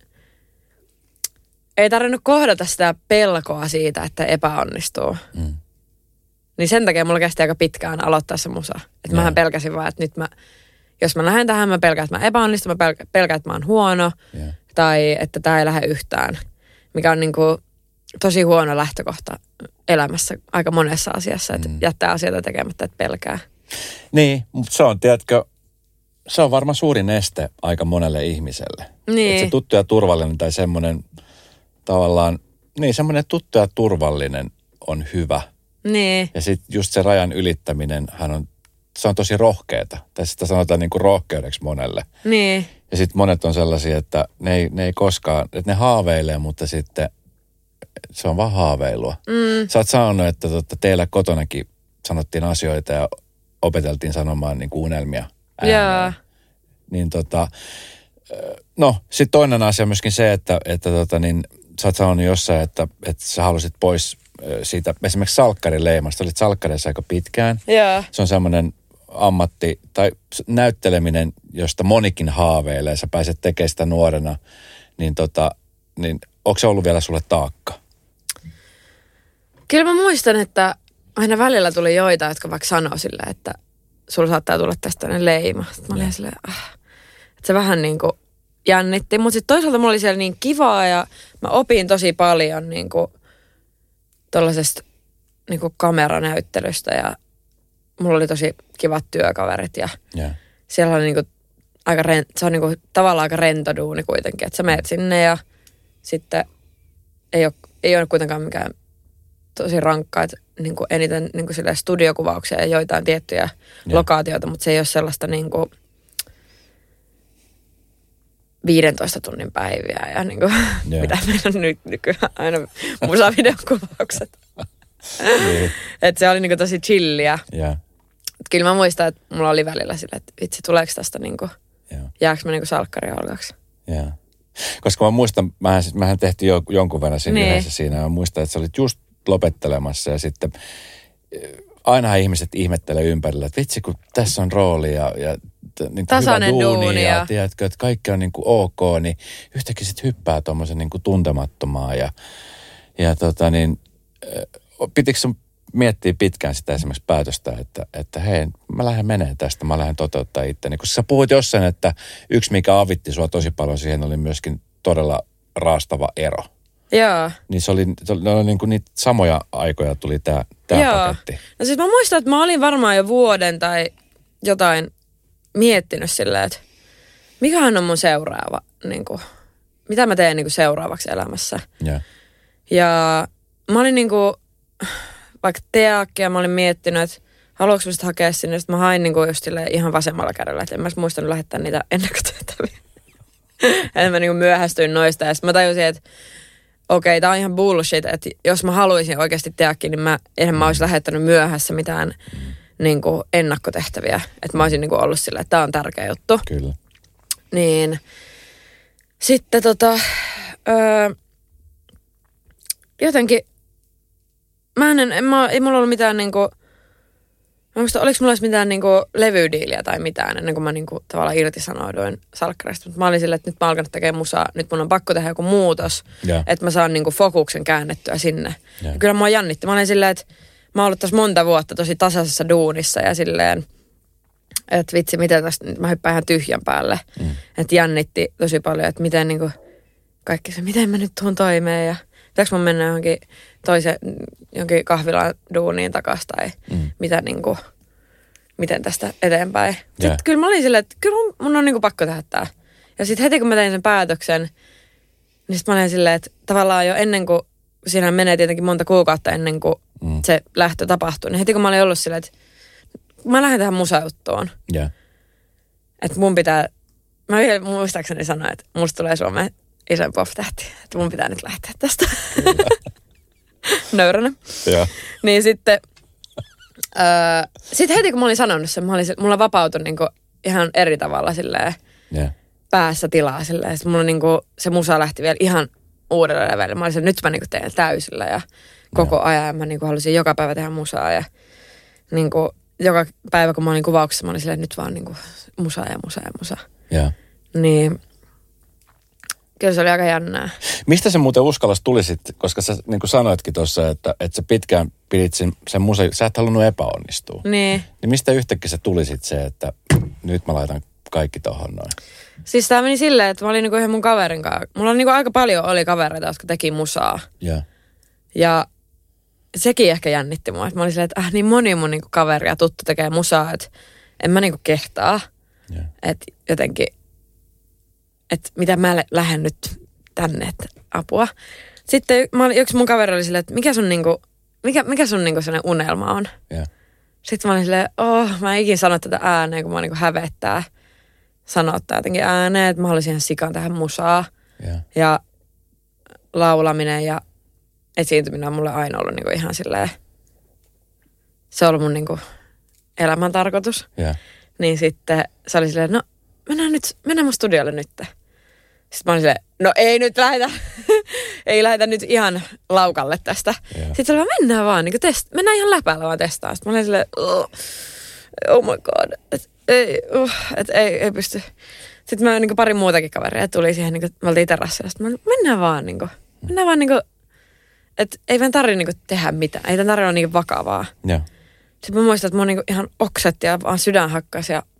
ei tarvinnut kohdata sitä pelkoa siitä, että epäonnistuu. Mm. Niin sen takia mulla kesti aika pitkään aloittaa se musa. Että mähän pelkäsin vaan, että nyt mä, jos mä lähden tähän, mä pelkään, että mä epäonnistun, mä pelkään, pelkään että mä oon huono. Yeah. Tai että tää ei lähde yhtään. Mikä on niinku tosi huono lähtökohta elämässä aika monessa asiassa, että mm. jättää asioita tekemättä, että pelkää. Niin, mutta se on, tiedätkö, se on varmaan suurin este aika monelle ihmiselle. Niin. Että se tuttu ja turvallinen tai semmoinen tavallaan, niin semmoinen tuttu ja turvallinen on hyvä. Niin. Ja sitten just se rajan ylittäminen, hän on, se on tosi rohkeeta. Tai sitä sanotaan niin kuin rohkeudeksi monelle. Niin. Ja sitten monet on sellaisia, että ne ei, ne ei koskaan, että ne haaveilee, mutta sitten se on vaan haaveilua. Mm. Sä oot sanonut, että totta, teillä kotonakin sanottiin asioita ja opeteltiin sanomaan niin kuin unelmia ääneen. Jaa. Niin tota, no sitten toinen asia on myöskin se, että, että tota, niin, sä oot sanonut jossain, että, että sä halusit pois siitä esimerkiksi salkkarin leimasta. Olit salkkarissa aika pitkään. Jaa. Se on semmoinen ammatti tai näytteleminen, josta monikin haaveilee. Sä pääset tekemään sitä nuorena. Niin tota, niin onko se ollut vielä sulle taakka? Kyllä mä muistan, että aina välillä tuli joita, jotka vaikka sanoo silleen, että sulla saattaa tulla tästä tämmöinen leima. Sitten mä olin silleen, ah, että se vähän niin kuin jännitti. Mutta sitten toisaalta mulla oli siellä niin kivaa ja mä opin tosi paljon niin kuin tuollaisesta niin kuin kameranäyttelystä ja mulla oli tosi kivat työkaverit ja yeah. siellä oli niin kuin aika rent, se on niin kuin tavallaan aika rento duuni kuitenkin, että sä meet sinne ja sitten ei ole, ei ole kuitenkaan mikään tosi rankkaa, että niin kuin eniten niin kuin silleen studiokuvauksia ja joitain tiettyjä yeah. lokaatioita, mutta se ei ole sellaista niin kuin viidentoista tunnin päiviä ja niin kuin, yeah. mitä meillä on nyt nykyään aina musavideokuvaukset. niin. Että se oli niin kuin tosi chilliä. Yeah. Kyllä mä muistan, että mulla oli välillä sillä, että vitsi, tuleeko tästä niin kuin, yeah. jääkö mä niin kuin salkkariolkaksi? Joo. Yeah. Koska mä muistan, mähän, mähän tehtiin jo, jonkun verran siinä niin. yhdessä siinä, ja mä muistan, että sä olit just lopettelemassa ja sitten ainahan ihmiset ihmettelee ympärillä, että vitsi kun tässä on rooli ja, ja niin tasainen hyvä duuni, duuni ja, ja tiedätkö, että kaikki on niin kuin ok, niin yhtäkkiä sitten hyppää tuommoisen niin kuin tuntemattomaan ja, ja tota niin, pitikö sun miettiä pitkään sitä esimerkiksi päätöstä, että, että hei, mä lähden menee tästä, mä lähden toteuttaa itteni. Koska sä puhuit jossain, että yksi mikä avitti sua tosi paljon siihen oli myöskin todella raastava ero. Joo. Niin se oli, se oli, oli niin kuin niitä samoja aikoja tuli tää, tää Joo. paketti. No siis mä muistan, että mä olin varmaan jo vuoden tai jotain miettinyt silleen, että mikähän on mun seuraava, niin kuin, mitä mä teen niin kuin seuraavaksi elämässä. Yeah. Ja mä olin niin kuin, vaikka teakkia, mä olin miettinyt, että haluanko mä sit hakea sinne. Sitten mä hain niin kuin just ihan vasemmalla kädellä, että en mä muistanut lähettää niitä ennakkotyötäviä. että mä niin kuin myöhästyin noista ja sitten mä tajusin, että okei, tää on ihan bullshit, että jos mä haluaisin oikeasti teakkiä, niin mä, en mä olisi lähettänyt myöhässä mitään niin kuin ennakkotehtäviä. Että mä olisin niin kuin ollut sillä, että tää on tärkeä juttu. Kyllä. Niin sitten tota, öö, jotenkin, mä en, en mä, ei mulla ollut mitään niinku, mä muistan, oliko mulla edes mitään niinku levydiiliä tai mitään ennen kuin mä niinku tavallaan irtisanouduin salkkarista. Mutta mä olin silleen, että nyt mä oon alkanut tekemään musaa, nyt mun on pakko tehdä joku muutos, yeah. että mä saan niinku fokuksen käännettyä sinne. Yeah. Ja kyllä mua jännitti. Mä olin silleen, että mä oon ollut tässä monta vuotta tosi tasaisessa duunissa ja silleen, että vitsi, miten tästä, mä hyppään ihan tyhjän päälle. Mm. Että jännitti tosi paljon, että miten niinku, kaikki se, miten mä nyt tuun toimeen ja pitääkö mä mennä johonkin toisen, johonkin kahvilaan duuniin takas tai mm. mitä niinku, miten tästä eteenpäin. Sitten yeah. kyllä mä olin silleen, että kyllä mun on niinku pakko tehdä tää. Ja sitten heti kun mä tein sen päätöksen, niin sit mä olin silleen, että tavallaan jo ennen kuin, siinä menee tietenkin monta kuukautta ennen kuin mm. se lähtö tapahtui, niin heti kun mä olin ollut silleen, että mä lähden tähän musajuttuun. Yeah. Että mun pitää, mä vielä muistaakseni sanoa, että musta tulee Suomeen isoin pop-tähti, että mun pitää nyt lähteä tästä. Nöyränä. Yeah. Niin sitten, öö, sit heti kun mä olin sanonut sen, mä olin, mulla vapautui niinku ihan eri tavalla silleen yeah. päässä tilaa silleen. Sitten mulla niinku, se musa lähti vielä ihan uudelle levelille. Mä olin silleen, nyt mä niinku teen täysillä ja koko yeah. ajan mä niinku halusin joka päivä tehdä musaa ja niinku joka päivä, kun mä olin kuvauksessa, mä olin silleen, nyt vaan niinku musa ja musa ja musa. Yeah. Niin, kyllä se oli aika jännää. Mistä se muuten uskallas tuli sitten, koska sä niin kuin sanoitkin tuossa, että, että sä pitkään pidit sen, sen musa, sä et halunnut epäonnistua. Niin. Niin mistä yhtäkkiä se tuli sitten se, että nyt mä laitan kaikki tohon noin? Siis tää meni silleen, että mä olin niinku yhden mun kaverin kanssa. Mulla on niinku aika paljon oli kavereita, jotka teki musaa. Yeah. Ja sekin ehkä jännitti mua. Että mä olin silleen, että äh, niin moni mun niinku kaveri ja tuttu tekee musaa, että en mä niinku kehtaa. Yeah. Että jotenkin, että mitä mä lähden nyt tänne, että apua. Sitten mä, yksi mun kaveri oli silleen, että mikä sun, niinku, mikä, mikä sun niinku sellainen unelma on? Yeah. Sitten mä olin silleen, oh, mä en ikin sano tätä ääneen, kun mä niinku hävettää sanoa tää jotenkin ääneen, että mä haluaisin ihan sikan tähän musaa. Yeah. Ja laulaminen ja esiintyminen on mulle aina ollut niinku ihan silleen, se on ollut mun niinku elämän tarkoitus. Yeah. Niin sitten se oli silleen, no mennään nyt, mennään mun studiolle nyt. Sitten mä olin silleen, no ei nyt lähetä, ei lähetä nyt ihan laukalle tästä. Yeah. Sitten se oli vaan, mennään vaan, niin test, mennään ihan läpällä vaan testaan. Sitten mä olin silleen, oh, oh my god, että ei, uh, et ei, ei pysty. Sitten mä niin pari muutakin kaveria tuli siihen, niin kuin, me oltiin terassilla. Sitten mä olin, mennään vaan, niin kuin, mennään vaan, niin kuin, että ei vaan tarvitse niin tehdä mitään, ei tämän tarvitse olla niin vakavaa. Yeah. Sitten mä muistan, että mä niin ihan oksetti ja vaan sydän hakkas ja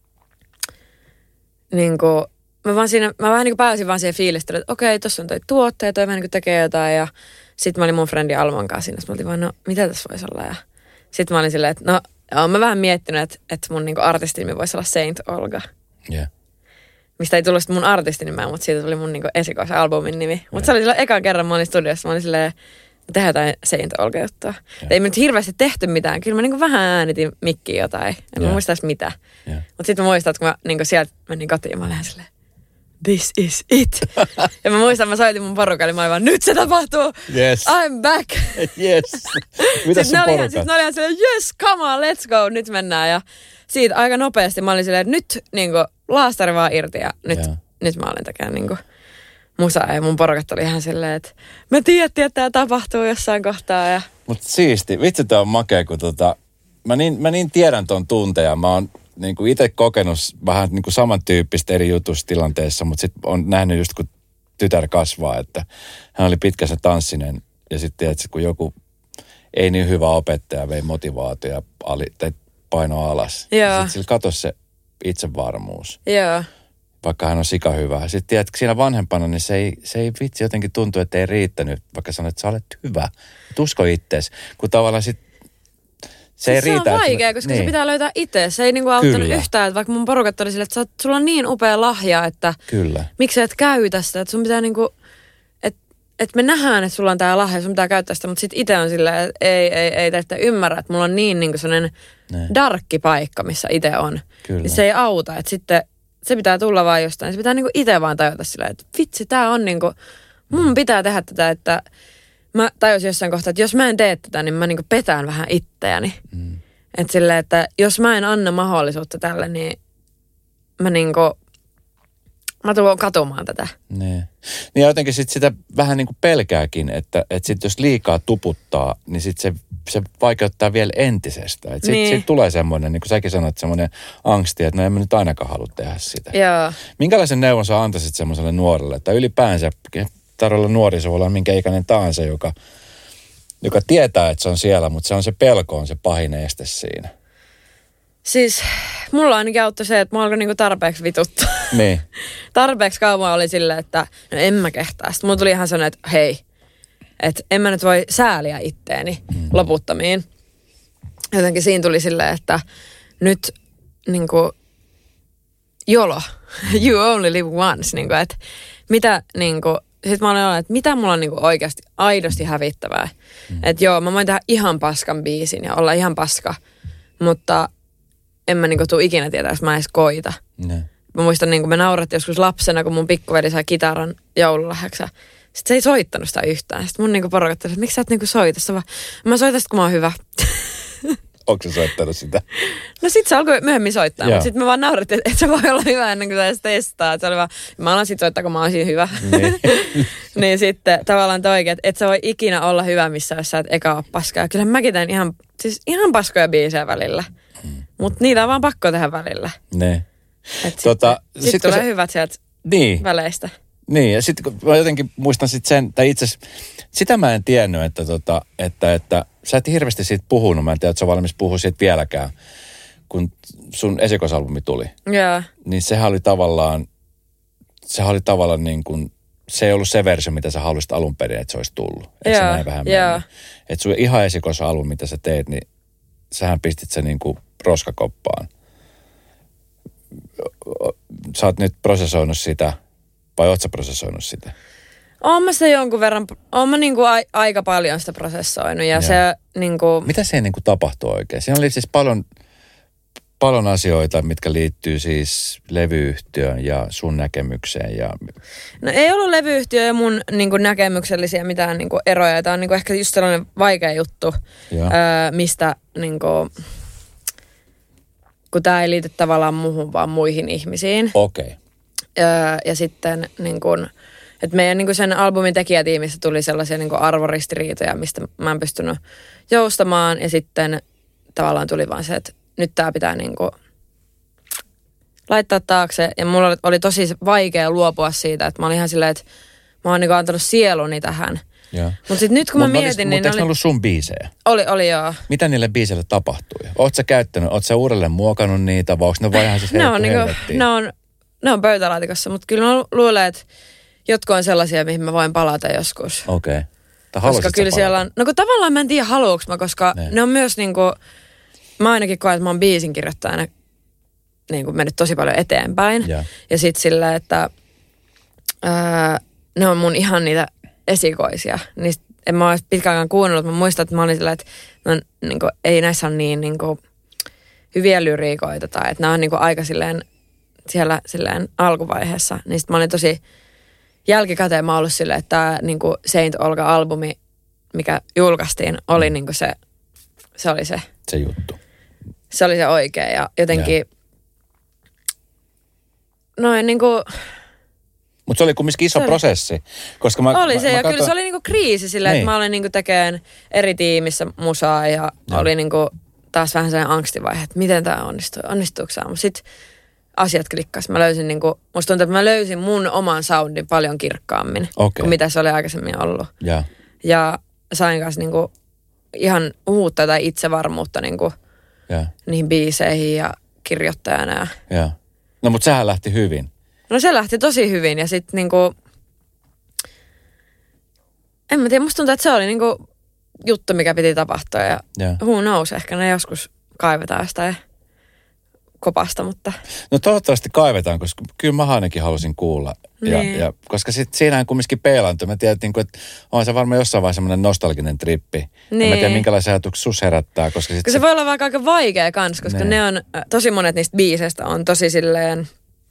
niin kuin, mä, vaan siinä, mä vähän niin pääsin vaan siihen fiilistelyyn, että okei, tossa on toi tuottaja, toi vähän niin tekee jotain ja sitten mä olin mun frendi Alman kanssa siinä. Sitten mä olin vaan, no mitä tässä voisi olla ja sitten mä olin silleen, että no oon mä vähän miettinyt, että, että mun niin artistinimi voisi olla Saint Olga. Yeah. Mistä ei tullut sitten mun artistinimeä, mutta siitä tuli mun niin esikoisen albumin nimi. Yeah. Mutta se oli silloin ekan kerran, mä olin studiossa, mä olin silleen, tehdään jotain Saint Olga-juttua. Yeah. Ei me nyt hirveästi tehty mitään. Kyllä mä niin vähän äänitin mikkiin jotain. En yeah. mä muista edes mitä. Yeah. Mutta sitten mä muistan, että kun mä niin sieltä menin kotiin, mä olin ihan silleen, this is it. Ja mä muistan, mä soitin mun porukalle, mä olin vaan, nyt se tapahtuu. Yes. I'm back. Yes. Mitäs sun porukat? Sitten ne oli ihan silleen, yes, come on, let's go, nyt mennään. Ja siitä aika nopeasti mä olin silleen, että nyt niin kuin, laastari vaan irti ja nyt, yeah. nyt mä olin tekemään niin kuin, musaa. Ja mun porukat oli ihan silleen, että me tiedettiin, että tää tapahtuu jossain kohtaa. Ja... Mutta siisti, vitsi tää on makea, kun tota, mä niin, mä niin tiedän ton tunteja. Mä oon niin kuin itse kokenut vähän niin kuin samantyyppistä eri jutussa tilanteessa, mutta sitten on nähnyt just kun tytär kasvaa, että hän oli pitkässä tanssinen ja sitten tiedätkö, kun joku ei niin hyvä opettaja vei motivaatio ja ali, paino alas. Sitten sillä katosi se itsevarmuus. Joo. Vaikka hän on sika hyvä. Sitten tiedätkö, siinä vanhempana, niin se ei, se ei vitsi jotenkin tuntuu, että ei riittänyt, vaikka sanoit, että sä olet hyvä. Et usko ittees, kun tavallaan sitten se ei siis riitä. Se on vaikea, että, koska niin. se pitää löytää itse. Se ei niinku auttanut Kyllä. yhtään, että vaikka mun porukat oli silleen, että sä, sulla on niin upea lahja, että Kyllä. miksi et käytä sitä. Että sun pitää niinku, että et me nähdään, että sulla on tää lahja, sun pitää käyttää sitä, mutta sit itse on silleen, että ei, ei, ei te ette ymmärrä, että mulla on niin niinku sellainen darkki paikka, missä itse on. Niin se ei auta, että sitten se pitää tulla vaan jostain. Se pitää niinku itse vaan tajuta silleen, että vitsi, tää on niinku, mun pitää tehdä tätä, että mä tajusin jossain kohtaa, että jos mä en tee tätä, niin mä niinku petään vähän itseäni. Mm. Että silleen, että jos mä en anna mahdollisuutta tälle, niin mä niinku, mä tulen katumaan tätä. Niin. Niin jotenkin sit sitä vähän niinku pelkääkin, että et sit jos liikaa tuputtaa, niin sit se, se vaikeuttaa vielä entisestään. Että sit, niin. sit tulee semmoinen, niin kuin säkin sanoit, semmoinen angsti, että no en mä nyt ainakaan halua tehdä sitä. Joo. Minkälaisen neuvon sä antaisit semmoiselle nuorelle, että ylipäänsä tarvilla nuori, se voi olla minkä ikäinen tahansa, joka, joka tietää, että se on siellä, mutta se on se pelko, on se pahin este siinä. Siis mulla ainakin auttoi se, että mä alkoi niinku tarpeeksi vituttaa. Niin. Tarpeeksi kauan oli silleen, että no en mä kehtaa. Sitten mulla tuli ihan sellainen, että hei, että en mä nyt voi sääliä itteeni mm. loputtamiin. Jotenkin siinä tuli silleen, että nyt niinku jolo, you only live once. Niinku, että mitä niinku, sit mä olin ollut, että mitä mulla on niinku oikeasti aidosti hävittävää. Mm. Että joo, mä voin tehdä ihan paskan biisin ja olla ihan paska, mutta en mä niinku tuu ikinä tietää, jos mä edes koita. Ne. Mä muistan, niinku me naurattiin joskus lapsena, kun mun pikkuveli sai kitaran joululahjaksi. Sitten se ei soittanut sitä yhtään. Sitten mun niinku porukat, että miksi sä et niinku soita sitä, vaan mä soitan sit, kun mä oon hyvä. Onko se soittanut sitä? No sit se alkoi myöhemmin soittaa, mutta sit me vaan naurattiin, että et se voi olla hyvä ennen kuin sä edes testaa. Se oli vaan, mä alan sit soittaa, kun mä oon siinä hyvä. Niin. Niin sitten tavallaan toikin, että et sä voi ikinä olla hyvä missä, jos sä et eka ole paskaa. Kyllä mäkin teen ihan, siis ihan paskoja biisejä välillä. Hmm. Mutta niitä on vaan pakko tehdä välillä. Ne. Että tota, sitten sit sit tulee se... hyvät sieltä niin. väleistä. Niin, ja sitten kun mä jotenkin muistan sit sen, tai itse asiassa, sitä mä en tiennyt, että, tota, että, että sä et hirveästi siitä puhunut, mä en tiedä, että sä valmis puhua siitä vieläkään, kun sun esikoisalbumi tuli. Joo. Niin sehän oli tavallaan, sehän oli tavallaan niin kuin, se ei ollut se versio, mitä sä haluaisit alun perin, että se olisi tullut. Että se näin vähän mennyt. Että sun ihan esikoisalbumi, mitä sä teet, niin sähän pistit se niin kuin roskakoppaan. sä oot nyt prosessoinut sitä, vai oot sä prosessoinut sitä? Oon mä sitä jonkun verran, oon mä niinku a, aika paljon sitä prosessoinut ja, ja. se niinku... Mitä se niinku tapahtuu oikein? Siinä oli siis paljon, paljon asioita, mitkä liittyy siis levyyhtiöön ja sun näkemykseen ja... No ei ollut levyyhtiö ja mun niinku näkemyksellisiä mitään niinku eroja. Tää on niinku ehkä just sellainen vaikea juttu, öö, mistä niinku... Kun tää ei liity tavallaan muuhun, vaan muihin ihmisiin. Okei. Okay. Öö, ja sitten niinku... Että meidän niin kuin sen albumin tekijätiimissä tuli sellaisia niin kuin arvoristiriitoja, mistä mä en pystynyt joustamaan. Ja sitten tavallaan tuli vaan se, että nyt tää pitää niin kuin laittaa taakse. Ja mulla oli, oli tosi vaikea luopua siitä, että mä olin ihan silleen, että mä oon niin kuin antanut sieluni tähän. Mutta sitten nyt kun mä mut mietin, olis, niin... Mutta eikö oli... ne ollut sun biisejä? Oli, oli joo. Mitä niille biiseille tapahtui? Oot sä käyttänyt, oot sä uudelleen muokannut niitä, vai onko ne vaan ihan siis ne on, niin kuin, ne on, ne on pöytälaatikossa, mutta kyllä mä luulen, että jotkut on sellaisia, mihin mä voin palata joskus. Okei. Okay. Koska kyllä siellä on... No kun tavallaan mä en tiedä haluuks mä, koska ne, ne on myös niinku... Mä ainakin koen, että mä oon biisin kirjoittajana niinku mennyt tosi paljon eteenpäin. Ja, ja sit sillä, että ää, ne on mun ihan niitä esikoisia. Niistä en mä ois pitkään kuunnellut. Mä muistan, että mä olin sillä, että no, niinku, ei näissä ole niin niinku, hyviä lyriikoita. Tai että nämä on niinku aika silleen siellä silleen alkuvaiheessa. Niin sit mä olin tosi... Jälkikäteen mä oon ollut silleen, että tämä niinku Saint Olga-albumi, mikä julkaistiin, oli niinku se, se oli se. Se juttu. Se oli se oikea ja jotenkin, ja. noin niinku. Mutta se oli kumminkin iso prosessi. Koska mä, oli mä, se mä ja kato... kyllä se oli niinku kriisi silleen, niin. Että mä olin niinku tekemään eri tiimissä musaa ja, ja. oli niinku taas vähän sellainen angstivaihe, että miten tämä onnistuu, onnistuuko tämä. Mutta sitten asiat klikkas. Mä löysin niinku, musta tuntuu, että mä löysin mun oman soundin paljon kirkkaammin okay. kuin mitä se oli aikaisemmin ollut. Ja, ja sain kanssa niinku ihan uutta tai itsevarmuutta niinku ja. niihin biiseihin ja kirjoittajana. Ja. Ja. No mutta sehän lähti hyvin. No se lähti tosi hyvin ja sitten niinku, en mä tiedä, musta tuntuu, että se oli niinku juttu, mikä piti tapahtua ja, ja. who knows, ehkä ne joskus kaivetaan jostain kopasta, mutta... No toivottavasti kaivetaan, koska kyllä mä ainakin halusin kuulla. Ja, niin. ja, koska sit siinähän kumminkin peilaantui. Mä tiedän, että on se varmaan jossain vaiheessa semmoinen nostalginen trippi. Niin. Mä tiedän, minkälaisia ajatuksia sus herättää. Koska sit se, se voi olla vaikka aika vaikea kans, koska ne, ne on, tosi monet niistä biiseistä on tosi silleen,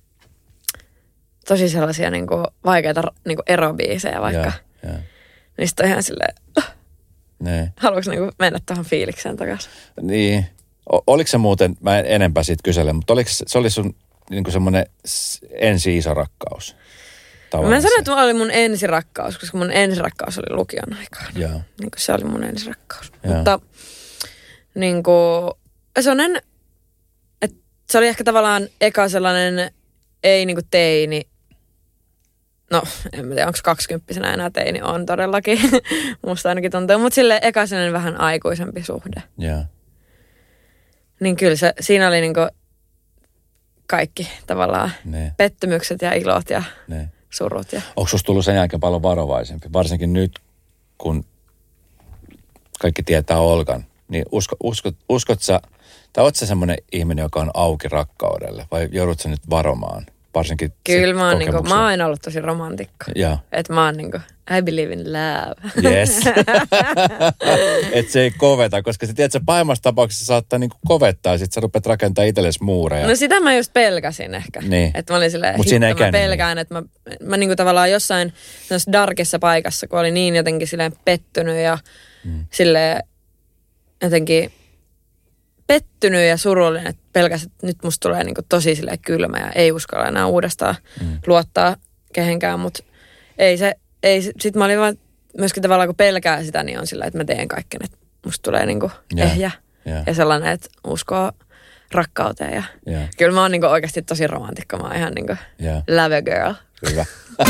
tosi sellaisia niinku vaikeita niinku erobiisejä vaikka. Ja, ja. Niistä on ihan silleen, ne. Haluatko niinku mennä tuohon fiilikseen takaisin? Niin. O- oliko se muuten, mä en enempää siitä kysele, mutta oliko se oli sun niin kuin semmoinen ensi iso rakkaus? Mä en sano, että oli mun ensirakkaus, koska mun ensirakkaus oli lukion aikaan. Joo. Niin kuin se oli mun ensirakkaus. Joo. Mutta niin kuin, se on en, että se oli ehkä tavallaan eka sellainen ei niin kuin teini. No, en tiedä, onko kaksikymppisenä enää teini, on todellakin. Musta ainakin tuntuu, mutta silleen eka sellainen vähän aikuisempi suhde. Joo. Niin kyllä se, siinä oli niinku kaikki tavallaan ne. pettymykset ja ilot ja ne. surut. Ja... Onko susta tullut sen jälkeen paljon varovaisempi? Varsinkin nyt, kun kaikki tietää Olgan, niin usko, uskot, uskot sä, tai oot sä semmoinen ihminen, joka on auki rakkaudelle, vai joudut sä nyt varomaan? Varsinkin kyllä mä oon, niinku, mä oon aina ollut tosi romantikko. Joo. Että mä oon niinku, I believe in love. Yes. Että se ei koveta, koska sä tiedät, että pahimmassa tapauksessa saattaa niinku kovettaa ja sit sä rupeat rakentamaan itsellesi muureja. No sitä mä just pelkäsin ehkä. Niin. Että mä olin silleen, Mut hitto mä pelkään, niin. Että mä, mä niinku tavallaan jossain darkissa paikassa, kun oli niin jotenkin silleen pettynyt ja mm. silleen jotenkin pettynyt ja surullinen, että pelkäsin, että nyt musta tulee niinku tosi silleen kylmä ja ei uskalla enää uudestaan mm. luottaa kehenkään, mutta ei se, ei, sit mä olin vaan myöskin tavallaan kun pelkää sitä, niin on sillä, että mä teen kaiken, että musta tulee niinku yeah. ehjä yeah. ja sellainen, että uskoo rakkauteen ja yeah. kyllä mä oon niinku oikeasti tosi romantikko, mä oon ihan niinku yeah. love a girl. Hyvä.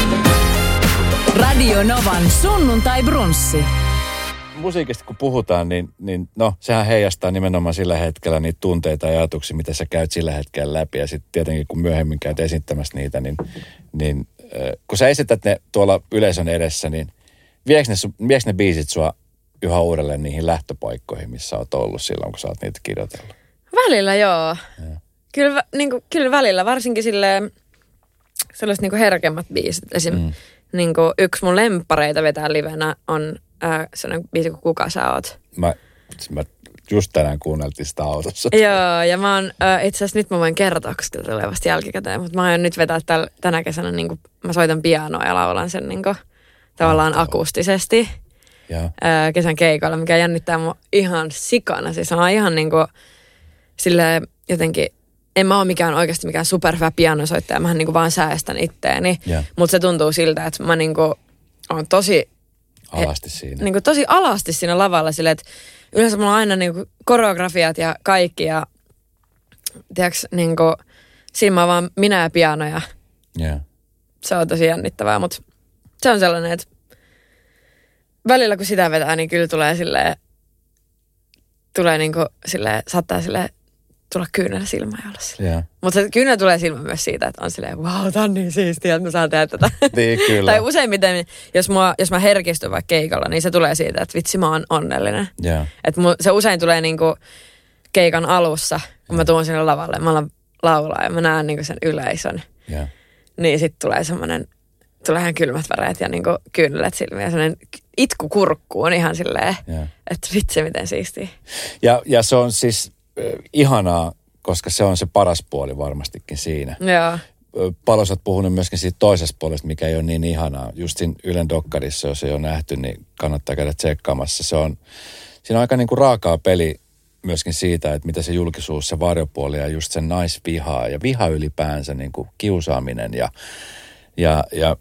Radio Novan sunnuntai brunssi. Musiikista kun puhutaan, niin, niin no, sehän heijastaa nimenomaan sillä hetkellä niitä tunteita ja ajatuksia, mitä sä käyt sillä hetkellä läpi. Ja sitten tietenkin, kun myöhemmin käyt esittämässä niitä, niin, niin äh, kun sä esität ne tuolla yleisön edessä, niin viekö ne, viekö ne biisit sua yhä uudelleen niihin lähtöpaikkoihin, missä oot ollut silloin, kun sä oot niitä kirjoitellut? Välillä joo. Ja. Kyllä, niin kuin, kyllä välillä, varsinkin silleen sellaiset niin kuin herkemmät biisit. Esim. Mm. Niin kuin yksi mun lemppareita vetää livenä on äh, sellainen biisi kuin Kuka sä oot. Mä, mä just tänään kuunneltiin sitä autossa. Joo, ja mä oon, äh, itse asiassa nyt mä voin kertoa, koska tulee vasta jälkikäteen, mutta mä aion nyt vetää täl, tänä kesänä, niin kuin, mä soitan pianoa ja laulan sen niin kuin, tavallaan Mahtavaa. akustisesti äh, kesän keikolla, mikä jännittää mua ihan sikana. Siis on ihan niin kuin, silleen jotenkin, en mä ole mikään oikeasti mikään superfä pianosoittaja, mähän niin kuin vaan säästän itteeni, yeah. mutta se tuntuu siltä, että mä niin kuin, on tosi alasti siinä. Niin kuin, tosi alasti siinä lavalla silleen, että yleensä mulla on aina niin kuin, koreografiat ja kaikki ja tiedätkö, niin kuin, siinä mä oon vaan minä ja piano ja yeah. se on tosi jännittävää, mutta se on sellainen, että välillä kun sitä vetää, niin kyllä tulee silleen, tulee niin kuin silleen, saattaa silleen tulla kyynelä silmään ja olla silleen. Yeah. Mutta se kyynelä tulee silmään myös siitä, että on silleen, wow, tää on niin siistiä, että mä saan tehdä tätä. Niin, kyllä. Tai useimmiten, jos, mua, jos mä herkistyn vaikka keikalla, niin se tulee siitä, että vitsi, mä oon onnellinen. Yeah. Että se usein tulee niinku keikan alussa, kun yeah. mä tuun sinne lavalle, mä alan laulaa ja mä näen niinku sen yleisön. Yeah. Niin sit tulee semmonen, tulee ihan kylmät väreet ja niinku kyynelet silmiä. Semmonen itku kurkku on ihan silleen, yeah. että vitsi, miten siistiä. Ja, ja se on siis ihanaa, koska se on se paras puoli varmastikin siinä. Joo. Paljon sä oot puhunut myöskin siitä toisesta puolesta, mikä ei ole niin ihanaa. Just siinä Ylen dokkarissa, jos ei ole nähty, niin kannattaa käydä tsekkaamassa. Se on, siinä on aika niin kuin raakaa peli myöskin siitä, että mitä se julkisuus, se varjopuoli ja just se naisvihaa ja viha ylipäänsä, niin kuin kiusaaminen. Ja, ja, ja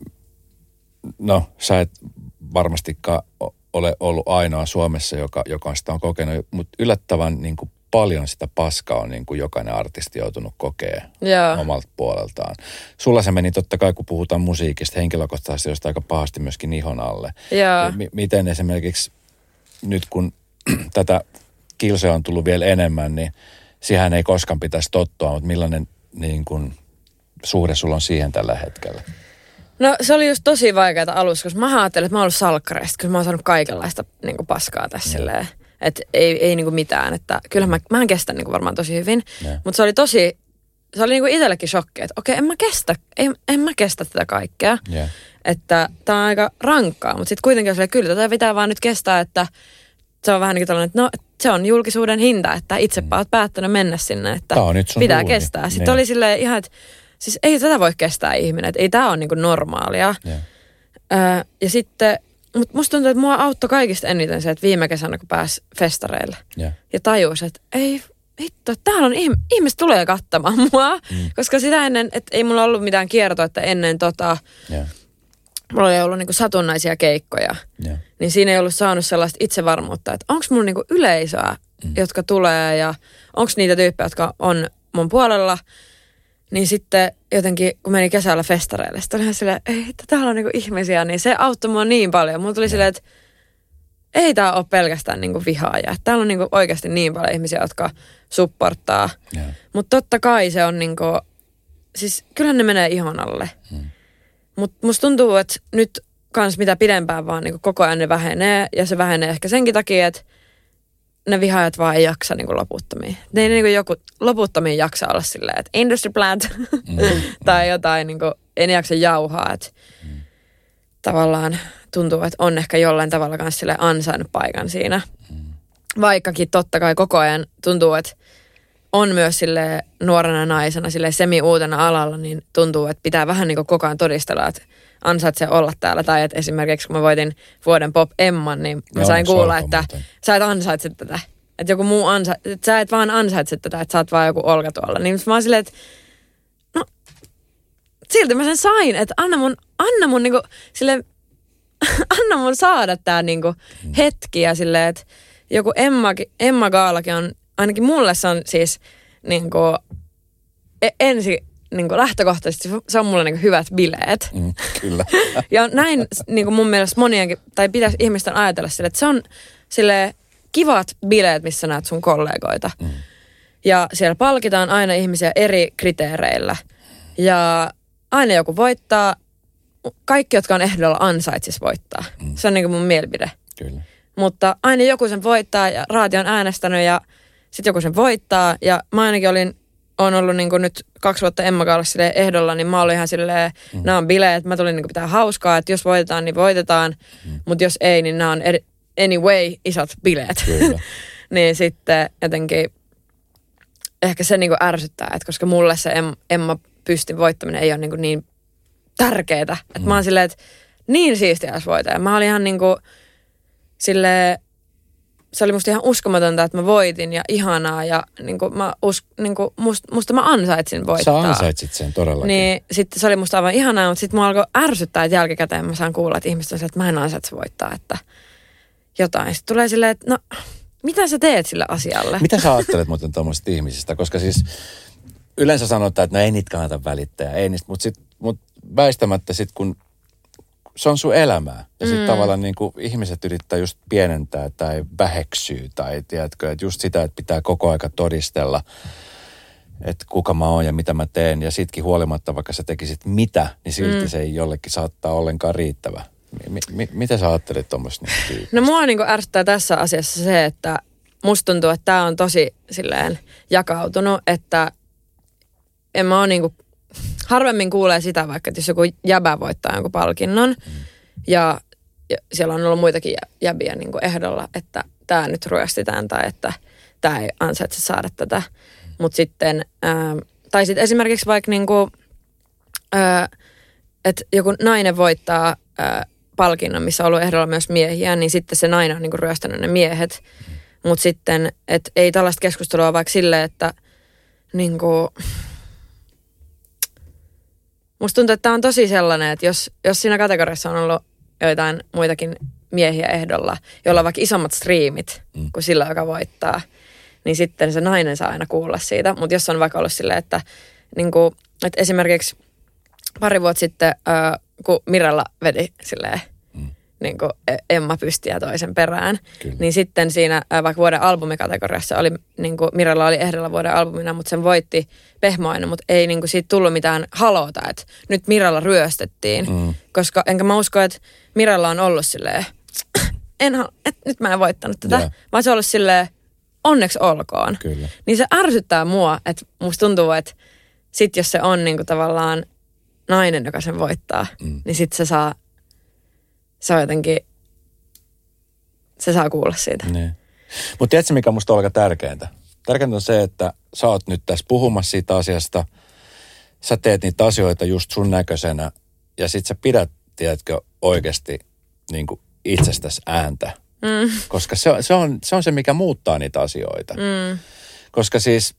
no, sä et varmastikaan ole ollut ainoa Suomessa, joka, joka sitä on kokenut, mutta yllättävän niin kuin paljon sitä paskaa on niin kuin jokainen artisti joutunut kokea Joo. omalta puoleltaan. Sulla se meni totta kai, kun puhutaan musiikista, henkilökohtaisesti josta aika pahasti myöskin ihon alle. M- miten esimerkiksi nyt, kun tätä kilseä on tullut vielä enemmän, niin siihen ei koskaan pitäisi tottua, mutta millainen niin kuin suhde sulla on siihen tällä hetkellä? No se oli just tosi vaikeaa alussa, koska mä ajattelin, että mä oon ollut salkkareista, kyllä mä oon saanut kaikenlaista niin kuin paskaa tässä mm. silleen. Että ei, ei niinku mitään, että kyllähän mä, mä en kestä niinku varmaan tosi hyvin. Mutta se oli tosi, se oli niinku itsellekin shokki, että okei, en mä kestä, en, en mä kestä tätä kaikkea. Yeah. Että tää on aika rankkaa, mutta sitten kuitenkin se kyllä tätä pitää vaan nyt kestää, että se on vähän niin kuin tällainen, että no se on julkisuuden hinta, että itsepä oot päättänyt mennä sinne, että pitää duuni. Kestää. Sitten niin. Oli silleen ihan, että siis ei tätä voi kestää ihminen, että ei tää ole niinku normaalia. Yeah. Öö, ja sitten mutta musta tuntuu, että mua auttoi kaikista eniten se, että viime kesänä, kun pääsi festareille. Yeah. Ja tajusi, että ei hitto, täällä on ihm- ihmiset tulee kattamaan mua. Mm. Koska sitä ennen, että ei mulla ollut mitään kiertoa, että ennen tota, yeah. mulla oli ollut niinku satunnaisia keikkoja. Yeah. Niin siinä ei ollut saanut sellaista itsevarmuutta, että onko mulla niinku yleisöä, mm. jotka tulee ja onko niitä tyyppejä, jotka on mun puolella. Niin sitten jotenkin, kun meni kesällä festareille, sitten oli ihan silleen, ei, että täällä on niinku ihmisiä, niin se auttoi mua niin paljon. Mulla tuli silleen, että ei tää ole pelkästään niinku vihaaja. Että täällä on niinku oikeasti niin paljon ihmisiä, jotka supporttaa. Yeah. Mutta totta kai se on niinku, siis kyllähän ne menee ihon alle. Hmm. Mutta musta tuntuu, että nyt kans mitä pidempään vaan niinku koko ajan ne vähenee. Ja se vähenee ehkä senkin takia, että ne vihaajat vaan ei jaksa niinku loputtomiin. Ne ei niinku joku loputtomiin jaksa olla silleen, että industry plant mm. tai jotain, niinku, ei ne jaksa jauhaa. Että mm. tavallaan tuntuu, että on ehkä jollain tavalla kanssa silleen ansainnut paikan siinä. Mm. Vaikkakin totta kai koko ajan tuntuu, että on myös silleen nuorena naisena, silleen semi-uutena alalla, niin tuntuu, että pitää vähän niinku koko ajan todistella, että ansaitsee olla täällä. Tai että esimerkiksi kun mä voitin vuoden Pop Emman, niin mä no, sain kuulla, että muuten. Sä et ansaitse tätä. Että joku muu ansa, että sä et vaan ansaitse tätä, että sä oot vaan joku Olga tuolla. Niin mä oon silleen, että no silti mä sen sain, että anna mun, anna mun niinku silleen, anna mun saada tää niinku hmm. hetki ja silleen, että joku Emma, Emma Gaalakin on, ainakin mulle se on siis niinku ensi niin kuin lähtökohtaisesti se on mulle niin kuin hyvät bileet. Mm, kyllä. Ja näin niin kuin mun mielestä monienkin, tai pitäisi ihmisten ajatella sille, että se on sille kivat bileet, missä näet sun kollegoita. Mm. Ja siellä palkitaan aina ihmisiä eri kriteereillä. Ja aina joku voittaa. Kaikki, jotka on ehdolla, ansaitsis voittaa. Mm. Se on niin kuin mun mielipide. Kyllä. Mutta aina joku sen voittaa ja Raati on äänestänyt ja sitten joku sen voittaa. Ja mä ainakin olin on ollut niinku nyt kaksi vuotta Emma kanssa ehdolla, niin mä olin ihan silleen, mm. nämä on bileet, mä tulin niinku pitää hauskaa, että jos voitetaan, niin voitetaan, mm. mutta jos ei, niin nämä on ed- anyway isot bileet. Niin sitten jotenkin ehkä se niinku ärsyttää, että koska mulle se em- Emma Pystin voittaminen ei ole niinku niin tärkeetä. Että mm. mä oon silleen, että niin siistiä jos voitaa. Mä olin ihan niinku silleen, se oli musta ihan uskomatonta, että mä voitin ja ihanaa ja niinku mä us, niinku musta, musta mä ansaitsin voittaa. Sä ansaitsit sen todellakin. Niin sitten se oli musta aivan ihanaa, mutta sitten mä alkoi ärsyttää, että jälkikäteen mä saan kuulla, että ihmiset on silleen, että mä en ansaitse voittaa, että jotain. Sitten tulee silleen, että no mitä sä teet sille asialle? Mitä sä ajattelet muuten tuommoisista ihmisistä? Koska siis yleensä sanotaan, että no ei niitä kannata välittää, ei niistä, mutta, sit, mutta väistämättä sitten kun se on sun elämää. Ja sitten mm. tavallaan niin kuin ihmiset yrittää just pienentää tai väheksyä tai tiedätkö, että just sitä, että pitää koko aika todistella, että kuka mä oon ja mitä mä teen. Ja sitkin huolimatta, vaikka sä tekisit mitä, niin silti mm. se ei jollekin saattaa ollenkaan riittävä. M- m- mitä sä ajattelet tuommoista niin tyypistä? No mua niin kuin ärsyttää tässä asiassa se, että musta tuntuu, että tää on tosi silleen jakautunut, että en mä oo niin kuin harvemmin kuulee sitä vaikka, että jos joku jäbä voittaa jonkun palkinnon mm. ja, ja siellä on ollut muitakin jäbiä niin kuin ehdolla, että tämä nyt ryöstetään tai että tämä ei ansaitse saada tätä. Mm. Mutta sitten, ää, tai sitten esimerkiksi vaikka niin kuin, ää, että joku nainen voittaa ää, palkinnon, missä on ollut ehdolla myös miehiä, niin sitten se nainen on niin kuin ryöstänyt ne miehet. Mm. Mutta sitten, että ei tällaista keskustelua vaikka silleen, että niin kuin musta tuntuu, että tämä on tosi sellainen, että jos, jos siinä kategoriassa on ollut joitain muitakin miehiä ehdolla, joilla on vaikka isommat striimit mm. kuin sillä, joka voittaa, niin sitten se nainen saa aina kuulla siitä. Mutta jos on vaikka ollut silleen, että, niin kuin, että esimerkiksi pari vuotta sitten, äh, kun Mirella vedi silleen, mm. niin kuin Emma Pystiä toisen perään, Kyllä. niin sitten siinä äh, vaikka vuoden albumikategoriassa oli, niin kuin Mirella oli ehdolla vuoden albumina, mutta sen voitti Pehmoinen, mutta ei niin kuin siitä tullut mitään haloota, että nyt Mirella ryöstettiin, mm. koska enkä mä usko, että Mirella on ollut silleen, en, et, nyt mä en voittanut tätä, yeah. vaan se on ollut silleen, onneksi olkoon. Kyllä. Niin se ärsyttää mua, että musta tuntuu, että sit jos se on niin kuin tavallaan nainen, joka sen voittaa, mm. niin sit se saa, se on jotenkin, se saa kuulla siitä. Niin. Mutta tiedätkö, mikä musta on aika tärkeintä? Tärkeintä on se, että sä oot nyt tässä puhumassa siitä asiasta, sä teet niitä asioita just sun näköisenä ja sit sä pidät, tiedätkö, oikeasti niin kuin itsestäsi ääntä. Mm. Koska se, se, on, se on se, mikä muuttaa niitä asioita. Mm. Koska siis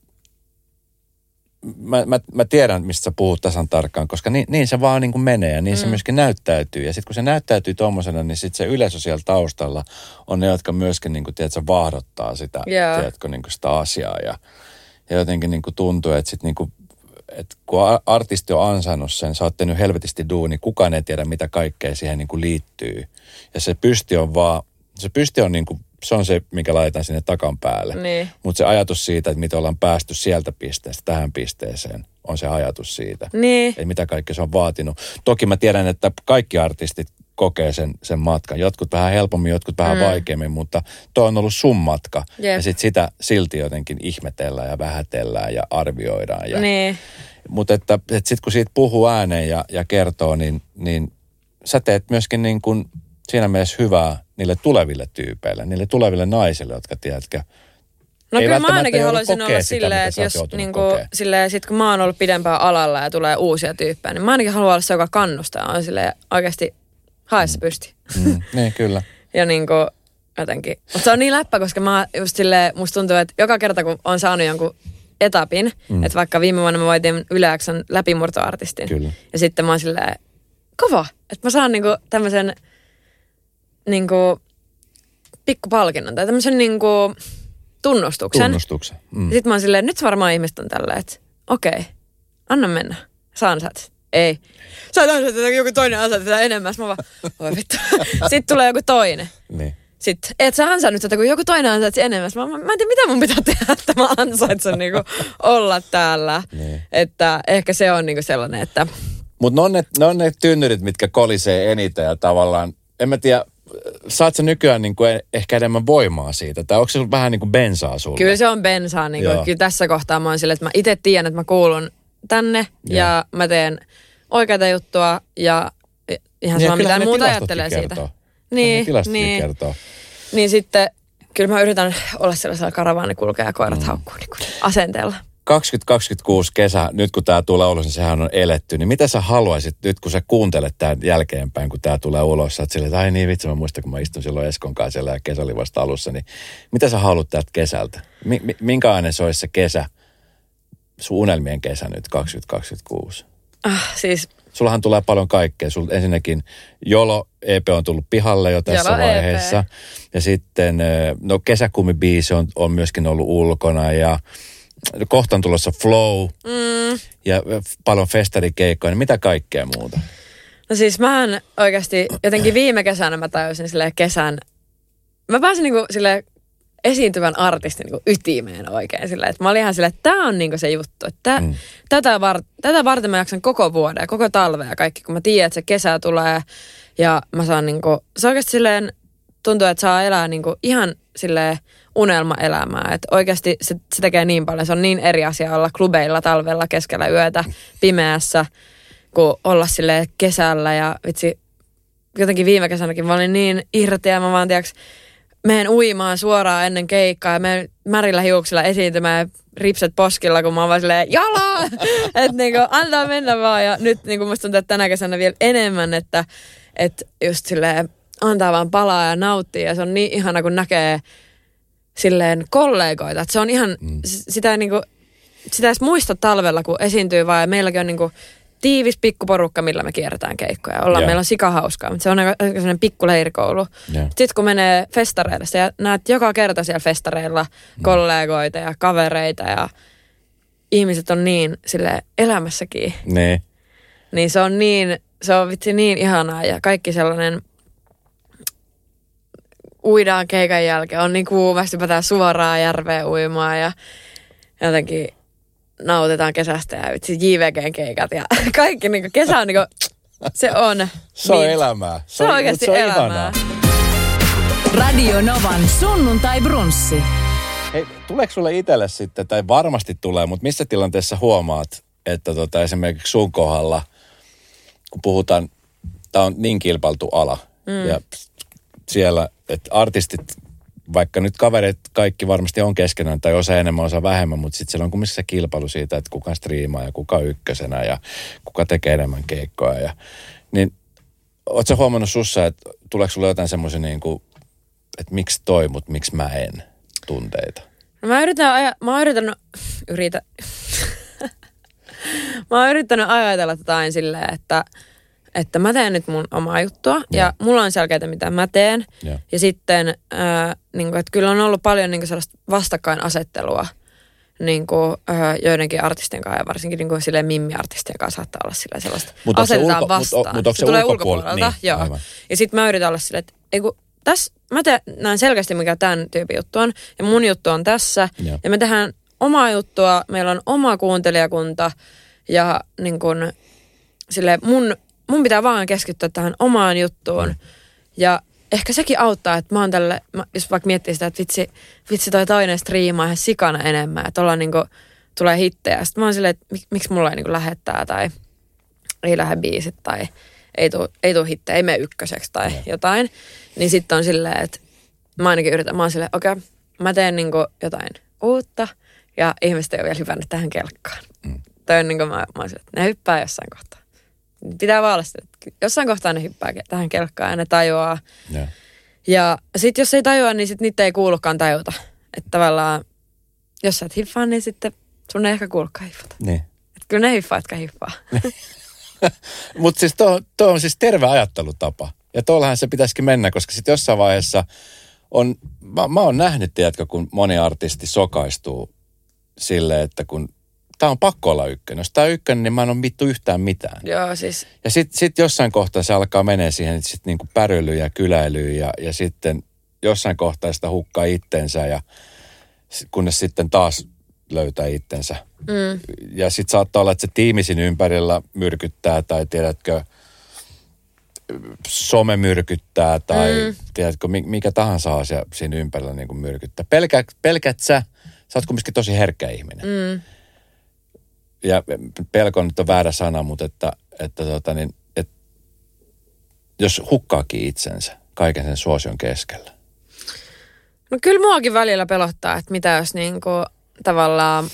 mä, mä, mä tiedän, mistä sä puhut tasan tarkkaan, koska niin, niin se vaan niin kuin menee ja niin mm. se myöskin näyttäytyy. Ja sitten kun se näyttäytyy tommosena, niin sitten se yleisö siellä taustalla on ne, jotka myöskin niin kuin, tiedätkö, vaahdottaa sitä, yeah. tiedätkö, niin kuin sitä asiaa. Ja, ja jotenkin niin kuin tuntuu, että sit niin kuin, että kun artisti on ansainnut sen, sä oot tehnyt helvetisti duuni, kukaan ei tiedä, mitä kaikkea siihen niin kuin liittyy. Ja se pysti on vaan, se pysti on niin kuin, se on se, mikä laitetaan sinne takan päälle. Niin. Mutta se ajatus siitä, että miten ollaan päästy sieltä pisteestä tähän pisteeseen, on se ajatus siitä. Niin. Että mitä kaikkea se on vaatinut. Toki mä tiedän, että kaikki artistit kokee sen, sen matkan. Jotkut vähän helpommin, jotkut vähän mm. vaikeammin, mutta toi on ollut sun matka. Yep. Ja sit sitä silti jotenkin ihmetellään ja vähätellään ja arvioidaan. Ja, niin. Mutta että, että sit kun siitä puhuu ääneen ja, ja kertoo, niin, niin sä teet myöskin niin kuin siinä mielessä hyvää niille tuleville tyypeille, niille tuleville naisille, jotka tiedätkö, no kyllä mä ainakin haluaisin olla silleen, että jos niinku, silleen, sit kun mä oon ollut pidempään alalla ja tulee uusia tyyppejä, niin mä ainakin haluan olla se, joka kannustaa. On silleen oikeasti hae se pysti. Mm, niin, kyllä. Ja niinku jotenkin. Mutta se on niin läppä, koska mä just silleen, musta tuntuu, että joka kerta kun on saanut jonkun etapin, mm. että vaikka viime vuonna mä voitin Yle X:n läpimurtoartistin. Kyllä. Ja sitten mä oon silleen, kova, että mä saan niinku tämmöisen niinku pikkupalkinnon tai tämmöisen niinku tunnustuksen. Tunnustuksen. Mm. Sitten mä oon silleen, nyt varmaan ihmiset on tälleen, että okei, okay, anna mennä. Sä ansait. Ei. Sä et ansait, että joku toinen ansait tätä enemmän. Mä vaan, oi vittu. Sitten tulee joku toinen. Niin. Sitten, et sä ansainnut tätä, kun joku toinen ansaitsi enemmän. Mä, mä, mä en tiedä, mitä mun pitää tehdä, että mä ansaitsen niinku olla täällä. Niin. Että ehkä se on niinku sellainen, että... Mutta ne on ne, ne on ne tynnyrit, mitkä kolisee eniten ja tavallaan, en mä tiedä, saat sä nykyään niin kuin ehkä enemmän voimaa siitä? Tai onko se vähän niin kuin bensaa sulle? Kyllä se on bensaa. Niin kuin, kyllä tässä kohtaa mä oon silleen, että mä itse tiedän, että mä kuulun tänne ja, ja mä teen oikeata juttua ja ihan sama mitä muuta ajattelee siitä. Niin, niin. Kertoo. Niin sitten kyllä mä yritän olla sellaisella karavaani kulkea ja koirat mm. haukkuu niin kuin asenteella. kaksituhattakaksikymmentäkuusi kesä, nyt kun tää tulee ulos, niin sehän on eletty. Niin mitä sä haluaisit nyt, kun sä kuuntelet tämän jälkeenpäin, kun tää tulee ulos? Sä oot silleen, että ai niin vitsi, mä muistan, kun mä istun silloin Eskon kanssa siellä ja kesä oli vasta alussa. Niin mitä sä haluat täältä kesältä? M- minkälainen se olisi se kesä, sun unelmien kesä nyt kaksituhattakaksikymmentäkuusi? Ah, siis... Sullahan tulee paljon kaikkea. Sulla ensinnäkin Jolo E P on tullut pihalle jo tässä Jolo vaiheessa. E P. Ja sitten, no kesäkumibiisi on, on myöskin ollut ulkona ja kohta on tulossa Flow mm. ja paljon festarikeikkoja. Niin mitä kaikkea muuta? No siis mähän oikeasti jotenkin viime kesänä mä tajusin silleen kesän. Mä pääsin niinku silleen esiintyvän artistin niinku ytimeen oikein silleen. Että mä olin ihan silleen, että tää on niinku se juttu. Että tää, mm. tätä, var, tätä varten mä jaksan koko vuoden ja koko talven ja kaikki. Kun mä tiedän, että se kesä tulee ja mä saan niinku, se oikeasti silleen tuntuu, että saa elää niinku ihan silleen unelmaelämää. Että oikeasti se, se tekee niin paljon. Se on niin eri asia olla klubeilla talvella keskellä yötä pimeässä, kuin olla silleen kesällä. Ja vitsi, jotenkin viime kesänäkin mä olin niin irti ja mä vaan tiiäks, menen uimaan suoraan ennen keikkaa ja menen märillä hiuksilla esiintymään ripset poskilla, kun mä oon vaan silleen jala! Että niinku antaa mennä vaan. Ja nyt niinku musta tuntuu, että tänä kesänä vielä enemmän, että et just silleen antaa vaan palaa ja nauttia. Ja se on niin ihana, kun näkee silleen kollegoita. Että se on ihan, mm. sitä ei niinku, sitä edes muista talvella, kun esiintyy vaan. Ja meilläkin on niinku tiivis pikkuporukka, millä me kierretään keikkoja. Ollaan, yeah. Meillä on sikahauskaa, mutta se on aika sellainen pikkuleirikoulu. Yeah. Sitten kun menee festareille, sä näet joka kerta siellä festareilla mm. kollegoita ja kavereita ja ihmiset on niin silleen elämässäkin. Nee. Niin se on niin, se on vitsi niin ihanaa ja kaikki sellainen uidaan keikan jälkeen. On niin kuumasti, päätään suoraan järveen uimaan ja jotenkin nautitaan kesästä ja vitsi J V G:n keikat ja kaikki niinku kesä on niinku, se on. Se on niin, elämää. Se, se on oikeasti se on elämää. Ihanaa. Radio Novan sunnuntai brunssi. Hei, tuleeko sulle itselle sitten, tai varmasti tulee, mutta missä tilanteessa huomaat, että tota, esimerkiksi sun kohdalla, kun puhutaan, tää on niin kilpailtu ala mm. ja siellä, että artistit, vaikka nyt kaverit kaikki varmasti on keskenään tai osa enemmän, osa vähemmän, mutta sitten siellä on kumminkin se kilpailu siitä, että kuka striimaa ja kuka ykkösenä ja kuka tekee enemmän keikkoja. Ja, niin ootko sä huomannut sussa, että tuleeko sulle jotain semmoisia niin kuin, että miksi toi, mutta miksi mä en tunteita? No mä yritän, aja, mä oon yrittänyt, yritä, mä oon yrittänyt ajatella tätä aina silleen, että että mä teen nyt mun omaa juttua ja, ja mulla on selkeää, mitä mä teen. Ja, ja sitten, ää, niin kuin, että kyllä on ollut paljon niin kuin sellaista vastakkainasettelua niin kuin, ää, joidenkin artistien kanssa ja varsinkin niin kuin silleen mimmi-artistien kanssa saattaa olla silleen sellaista. Mutta asetetaan ulko, vastaan. Mut, mut se, se tulee ulkopuolelta. Niin, joo. Aivan. Ja sitten mä yritän olla silleen, että ei kun, tässä, mä teen, näen selkeästi, mikä tämän tyypin juttu on ja mun juttu on tässä. Ja, ja me tehdään omaa juttua, meillä on oma kuuntelijakunta ja niin kuin, silleen mun Mun pitää vaan keskittyä tähän omaan juttuun. Mm. Ja ehkä sekin auttaa, että mä oon tälle, mä, jos vaikka miettii sitä, että vitsi, vitsi toi toinen striimaa ihan sikana enemmän. Että ollaan niinku, tulee hittejä. Sitten mä oon silleen, että mik, miksi mulla ei niinku lähettää tai ei lähde biisit tai ei tuu, ei tuu hittejä, ei mene ykköseksi tai mm. jotain. Niin sitten on silleen, että mä ainakin yritän, mä oon silleen, okei, okay, mä teen niinku jotain uutta ja ihmiset ei ole vielä hypännyt tähän kelkkaan. Mm. Toi on niinku, mä, mä oon silleen, että ne hyppää jossain kohtaa. Pitää vaan olla sitä, että jossain kohtaa ne hyppää tähän kelkkaan ja ne tajuaa. Yeah. Ja sitten jos ei tajua, niin sitten niitä ei kuulukaan tajuta. Että tavallaan, jos sä et hiffaa, niin sitten sun ei ehkä kuulukaan hiffata. Niin. Että kyllä ne hiffaa, etkä hiffaa. Mutta siis tuo, tuo on siis terve ajattelutapa. Ja tuollahan se pitäisikin mennä, koska sitten jossain vaiheessa on, mä, mä oon nähnyt, tiedätkö, kun moni artisti sokaistuu silleen, että kun tää on pakko olla ykkönen. Jos tää on ykkönen, niin mä en ole vittu yhtään mitään. Joo, siis. Ja sit, sit jossain kohtaa se alkaa menee siihen sit niinku pärylyyn ja kyläilyyn ja, ja sitten jossain kohtaa sitä hukkaa itsensä ja kunnes sitten taas löytää itsensä. Mm. Ja sit saattaa olla, että se tiimi siinä ympärillä myrkyttää tai tiedätkö, some myrkyttää tai Mm. tiedätkö, mikä tahansa asia siinä ympärillä niin kuin myrkyttää. Pelkät, pelkät sä, sä oot kumminkin tosi herkkä ihminen. Mm. Ja pelko nyt on väärä sana, mutta että, että, tota niin, että jos hukkaakin itsensä kaiken sen suosion keskellä. No kyllä muakin välillä pelottaa, että mitä jos niinku tavallaan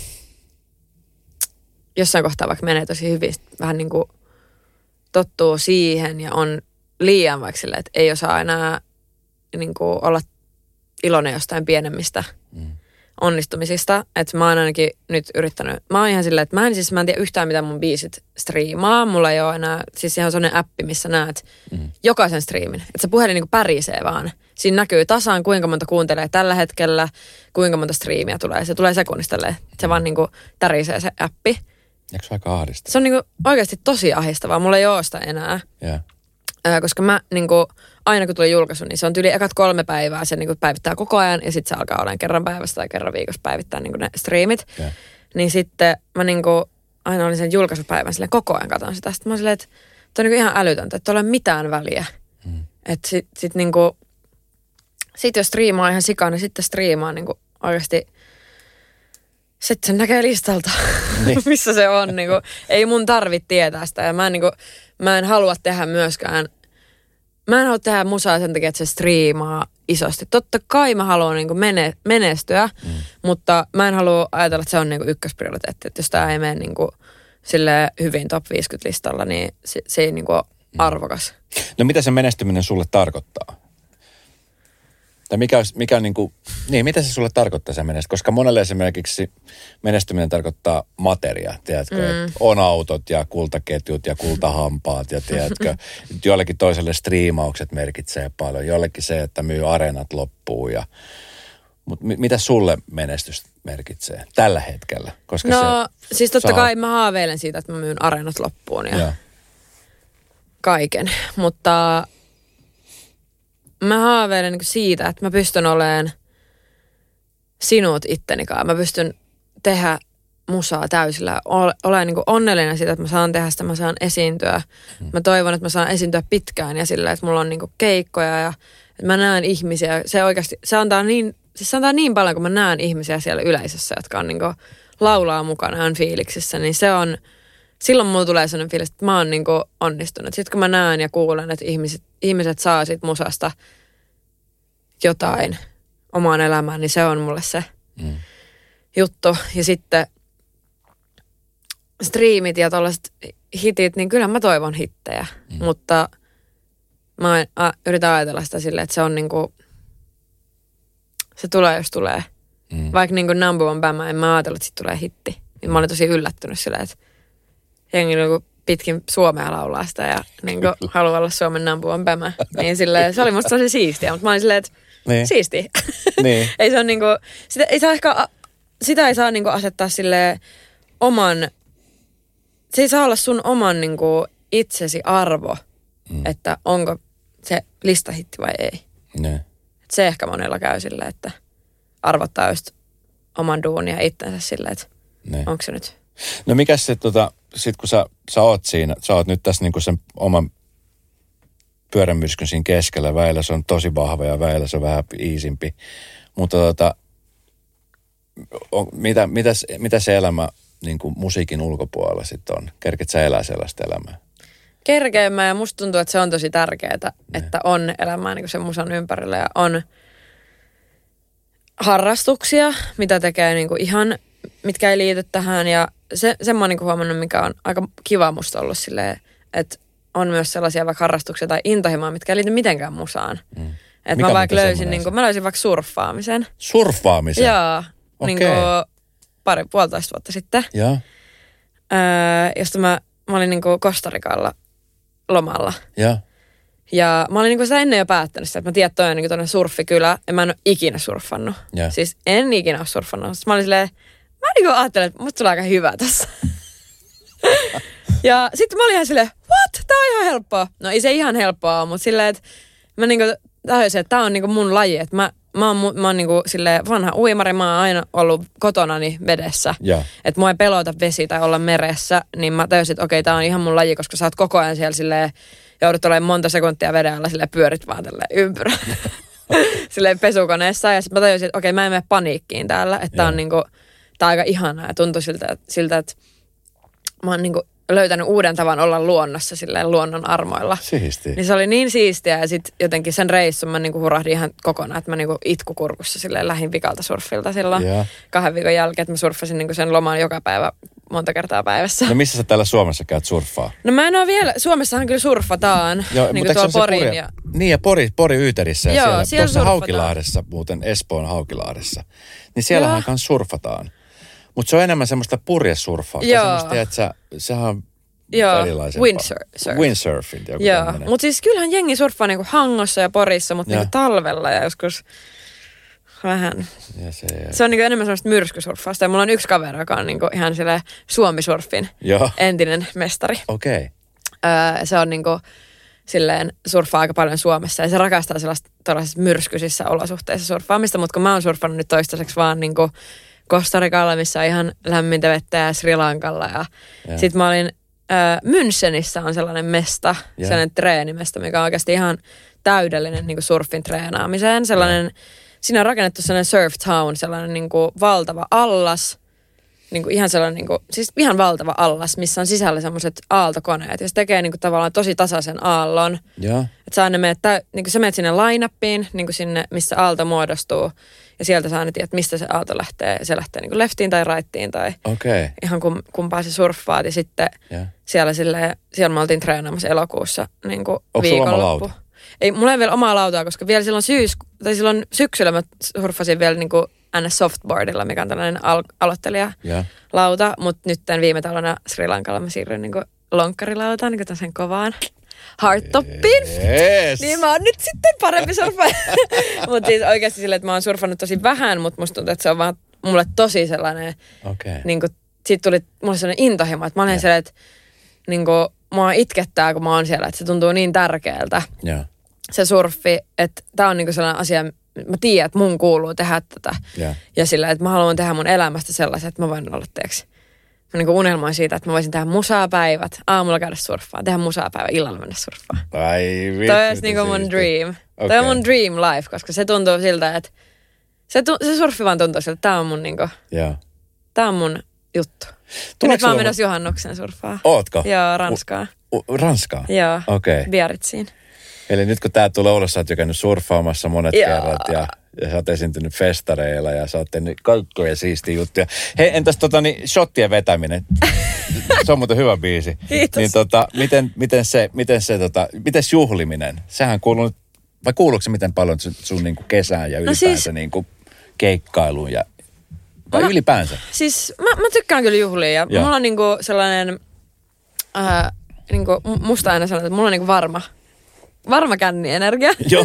jossain kohtaa vaikka menee tosi hyvin, vähän niinku tottuu siihen ja on liian vaikka silleen, että ei osaa enää niinku olla iloinen jostain pienemmistä mm. onnistumisista. Että mä oon ainakin nyt yrittänyt, mä oon ihan silleen, että mä en siis, mä en tiedä yhtään mitä mun biisit striimaa. Mulla ei ole enää, siis ihan sellainen appi, missä näet mm. jokaisen striimin. Että se puhelin niinku pärisee vaan. Siinä näkyy tasan, kuinka monta kuuntelee tällä hetkellä, kuinka monta striimiä tulee. Se tulee sekunnista tälleen. Se vaan niinku tärisee se appi. Eikö se aika ahdistavaa? Se on niinku oikeasti tosi ahdistavaa. Mulla ei ole sitä enää. Yeah. Ö, koska mä niinku, aina kun tuli julkaisu, niin se on tyyli ekat kolme päivää. Se niinku päivittää koko ajan ja sitten se alkaa olemaan kerran päivässä tai kerran viikossa päivittää niinku ne striimit. Yeah. Niin sitten mä niinku, aina olin sen julkaisupäivän silleen koko ajan katon sitä. Sitten mä olin silleen, että toi on niinku ihan älytöntä, että ei ole mitään väliä. Mm. Että sit, sit niinku, sit jos striimaa ihan sikana, niin sitten striimaa niinku oikeasti. Sitten sen näkee listalta, niin. missä se on. Niinku, ei mun tarvitse tietää sitä. Ja mä en, niinku, mä en halua tehdä myöskään, mä en halua tehdä musaa sen takia, että se striimaa isosti. Totta kai mä haluan niinku mene, menestyä, mm. mutta mä en halua ajatella, että se on niinku ykkösprioriteetti. Että jos tää ei mene niinku silleen hyvin top viisikymmentä listalla, niin se, se ei niinku ole arvokas. No mitä se menestyminen sulle tarkoittaa? Tai mikä, olisi, mikä on niin kuin, niin mitä se sulle tarkoittaa se menestyminen? Koska monelle esimerkiksi menestyminen tarkoittaa materia, tiedätkö? Mm. On autot ja kultaketjut ja kultahampaat ja tiedätkö? Jollekin toiselle striimaukset merkitsee paljon, jollekin se, että myy areenat loppuun ja... Mutta mitä sulle menestys merkitsee tällä hetkellä? Koska no se, siis totta saa... kai mä haaveilen siitä, että mä myyn areenat loppuun ja, ja. kaiken, mutta... Mä haaveilen niin siitä, että mä pystyn olemaan sinut ittenikaan. Mä pystyn tehdä musaa täysillä. Olen niin onnellinen siitä, että mä saan tehdä sitä, mä saan esiintyä. Mä toivon, että mä saan esiintyä pitkään ja sillä, että mulla on niin keikkoja ja että mä näen ihmisiä. Se oikeasti, se antaa niin, siis se antaa niin paljon, kun mä näen ihmisiä siellä yleisössä, jotka on niin laulaa mukana, on fiiliksissä, niin se on... Silloin mulla tulee sellainen fiilis, että mä oon niinku onnistunut. Sitten kun mä näen ja kuulen, että ihmiset, ihmiset saa sit musasta jotain omaan elämään, niin se on mulle se mm. juttu. Ja sitten striimit ja tollaiset hitit, niin kyllä mä toivon hittejä. Mm. Mutta mä a, yritän ajatella sitä silleen, että se on niinku, se tulee jos tulee. Mm. Vaikka niinku number one bämä, en mä ajatellut, että sit tulee hitti. Niin mä olin tosi yllättynyt silleen, että jengi niinku pitkin Suomea laulaa sitä ja niinku haluaa olla Suomen number one bämä. Niin silleen, se oli musta tosi siistiä, mutta mä olin silleen, että niin. Siistiä. Niin. ei se on niinku, sitä ei saa ehkä, sitä ei saa niinku asettaa silleen oman, se ei saa olla sun oman niinku itsesi arvo, mm. että onko se listahitti vai ei. Ne. Et se ehkä monella käy silleen, että arvottaa just oman duunia itsensä silleen, että ne. Onko se nyt. No mikäs se tota, sit kun sä, sä oot siinä, sä oot nyt tässä niinku sen oman pyörämyrskyn siinä keskellä, väillä se on tosi vahva ja väillä se on vähän iisimpi. Mutta tota, on, mitä, mitä, mitä se elämä niin kuin musiikin ulkopuolella sitten on? Kerket sä elää sellaista elämää? Kerkeämään ja musta tuntuu, että se on tosi tärkeää, ne. Että on elämää niin kuin sen musan ympärillä ja on harrastuksia, mitä tekee niin kuin ihan, mitkä ei liity tähän ja se, sen mä oon niin kuin huomannut, mikä on aika kiva musta ollut silleen, että on myös sellaisia vaikka harrastuksia tai intohimoja, mitkä ei liity mitenkään musaan. Mm. Että mä vaikka löysin, niin kuin, mä löysin vaikka surffaamisen. Surffaamisen? Joo, okay. Niin kuin pari, puolitoista vuotta sitten. Joo. Öö, josta mä, mä olin niin kuin Kostarikalla lomalla. Joo. Ja mä olin niin kuin sitä ennen jo päättänyt sitä, että mä tiedän, että toi on niin kuin toinen surffikylä, ja mä en ole ikinä surffannut. Ja. Siis en ikinä ole surffannut. Sitten mä olin silleen, mä niin kuin ajattelin, että musta tulee aika hyvä tässä. Ja sitten mä olin ihan silleen, what? Tää on ihan helppoa. No ei se ihan helppoa ole, mutta silleen, että mä niinku täysin, että tää on niinku mun laji. Että mä, mä oon, mä oon niinku silleen vanha uimari, mä oon aina ollut kotonani vedessä. Yeah. Että mua ei pelota vesi tai olla meressä, niin mä täysin, että okei, tää on ihan mun laji, koska sä oot koko ajan siellä silleen, joudut olemaan monta sekuntia veden alla silleen pyörit vaan tälleen ympyrä. silleen pesukoneessa. Ja sit mä tajusin, että okei, mä en mene paniikkiin täällä. Että tää on niinku, tää on aika ihanaa ja tuntui siltä, että, siltä, että mä oon niinku löytänyt uuden tavan olla luonnossa silleen luonnon armoilla. Siistiä. Niin se oli niin siistiä ja sitten jotenkin sen reissun mä niinku hurahdin ihan kokonaan, että mä niinku itkukurkussa silleen lähdin vikalta surfilta silloin yeah. kahden viikon jälkeen, että mä surffasin niinku sen loman joka päivä monta kertaa päivässä. No missä sä täällä Suomessa käyt surffaa? No mä en oo vielä, Suomessahan kyllä surffataan, Joo, niinku tuolla Porin. Pori, Ja... Niin ja Pori, Pori Yyterissä ja Joo, siellä, siellä tuossa surffataan. Haukilahdessa, muuten Espoon Haukilahdessa. Niin siellähän kanssa surffataan. Mutta se on enemmän semmoista purjesurffausta. Joo. Semmoista, että sä, sehän on Joo, erilaisempaa. windsurf. Windsurfing. Joo, mutta siis kyllähän jengi surffaa niinku Hangossa ja Porissa, mutta niinku talvella ja joskus vähän. Ja se, ja... se on niinku enemmän semmoista myrskysurffausta. Ja mulla on yksi kaveri, joka on niinku ihan silleen Suomi-surfin Joo. entinen mestari. Okei. Okay. Öö, se on niinku silleen surffaa aika paljon Suomessa ja se rakastaa sellaista tällaisissa myrskyisissä olosuhteissa surffaamista, mutta kun mä oon surffannut nyt toistaiseksi vaan niinku Costa Ricalla, missä on ihan lämmintä vettä ja Sri Lankalla ja, ja. sit mä olin Äh, Münchenissä on sellainen mesta, yeah. sellainen treenimesta, mikä on oikeasti ihan täydellinen niin kuin surfin treenaamiseen. Sellainen, yeah. siinä on rakennettu sellainen surf town, sellainen niin kuin valtava allas, niin kuin ihan sellainen, niin kuin, siis ihan valtava allas, missä on sisällä sellaiset aaltokoneet. Ja se tekee niin kuin tavallaan tosi tasaisen aallon. Yeah. Että sä, meet, niin kuin sä menet sinne line-upiin, niin kuin sinne, missä aalto muodostuu. Ja sieltä saa aina tiedät, mistä se aalto lähtee. Se lähtee niin kuin leftiin tai rightiin tai okay. ihan kum, kumpaa se surffaat. Ja sitten yeah. siellä, silleen, siellä me oltiin treenaamassa elokuussa niin kuin viikonloppu. Ei, mulla ei vielä omaa lautaa, koska vielä silloin, syys, tai silloin syksyllä mä surffasin vielä niin kuin aina softboardilla, mikä on tällainen al- aloittelijalauta. Yeah. Mutta nyt tämän viime talona Sri Lankalla mä siirryin niin kuin lonkkarilautaan, niin kuin sen kovaan hardtoppiin. Yes. Niin mä oon nyt sitten parempi surffaaja. Mutta siis oikeasti silleen, että mä oon surfannut tosi vähän, mutta musta tuntuu, että se on vaan mulle tosi sellainen, okay. niin kuin, siitä tuli mulle sellainen intohimo, että mä olen yeah. sellainen, että niin kuin, mua itkettää, kun mä oon siellä, että se tuntuu niin tärkeältä. Yeah. Se surffi, että tää on niin kuin sellainen asia, mä tiedän, että mun kuuluu tehdä tätä. Yeah. Ja sillä, että mä haluan tehdä mun elämästä sellaisen, että mä voin olla teeksi. Mä niin kuin unelmoin siitä, että mä voisin tehdä musapäivät, aamulla käydä surffaan, tehdä musapäivä, illalla mennä surffaan. Ai vitsi. Toi olisi niin kuin mun dream. Okay. Toi on mun dream life, koska se tuntuu siltä, että se, tu- se surffi vaan tuntuu siltä, että tää on mun niin kuin, yeah. tää on mun juttu. Nyt mä oon menossa juhannuksen surffaan. Ootko? Joo, Ranskaan. U- u- Ranskaan? Joo, okei. Okay. Biarritsiin. Eli nyt kun tää tulee ulos, sä oot jo käynyt surffaamassa monet Joo. kerrat ja, ja sä oot esiintynyt festareilla ja sä oot tehnyt kaikkoja siistiä juttuja. Hei, entäs tota niin, shottien vetäminen? Se on muuten hyvä biisi. Kiitos. Niin tota, miten, miten se, miten se tota, miten juhliminen? Sehän kuuluu nyt, vai kuuluuko se miten paljon sun, sun niinku kesään ja ylipäänsä no siis, niinku keikkailuun ja, vai mä, ylipäänsä? Siis mä, mä tykkään kyllä juhlia ja Joo. mulla on niinku sellainen, äh, niinku, musta aina sanotaan, että mulla on niinku varma, varma känni-energia. Joo.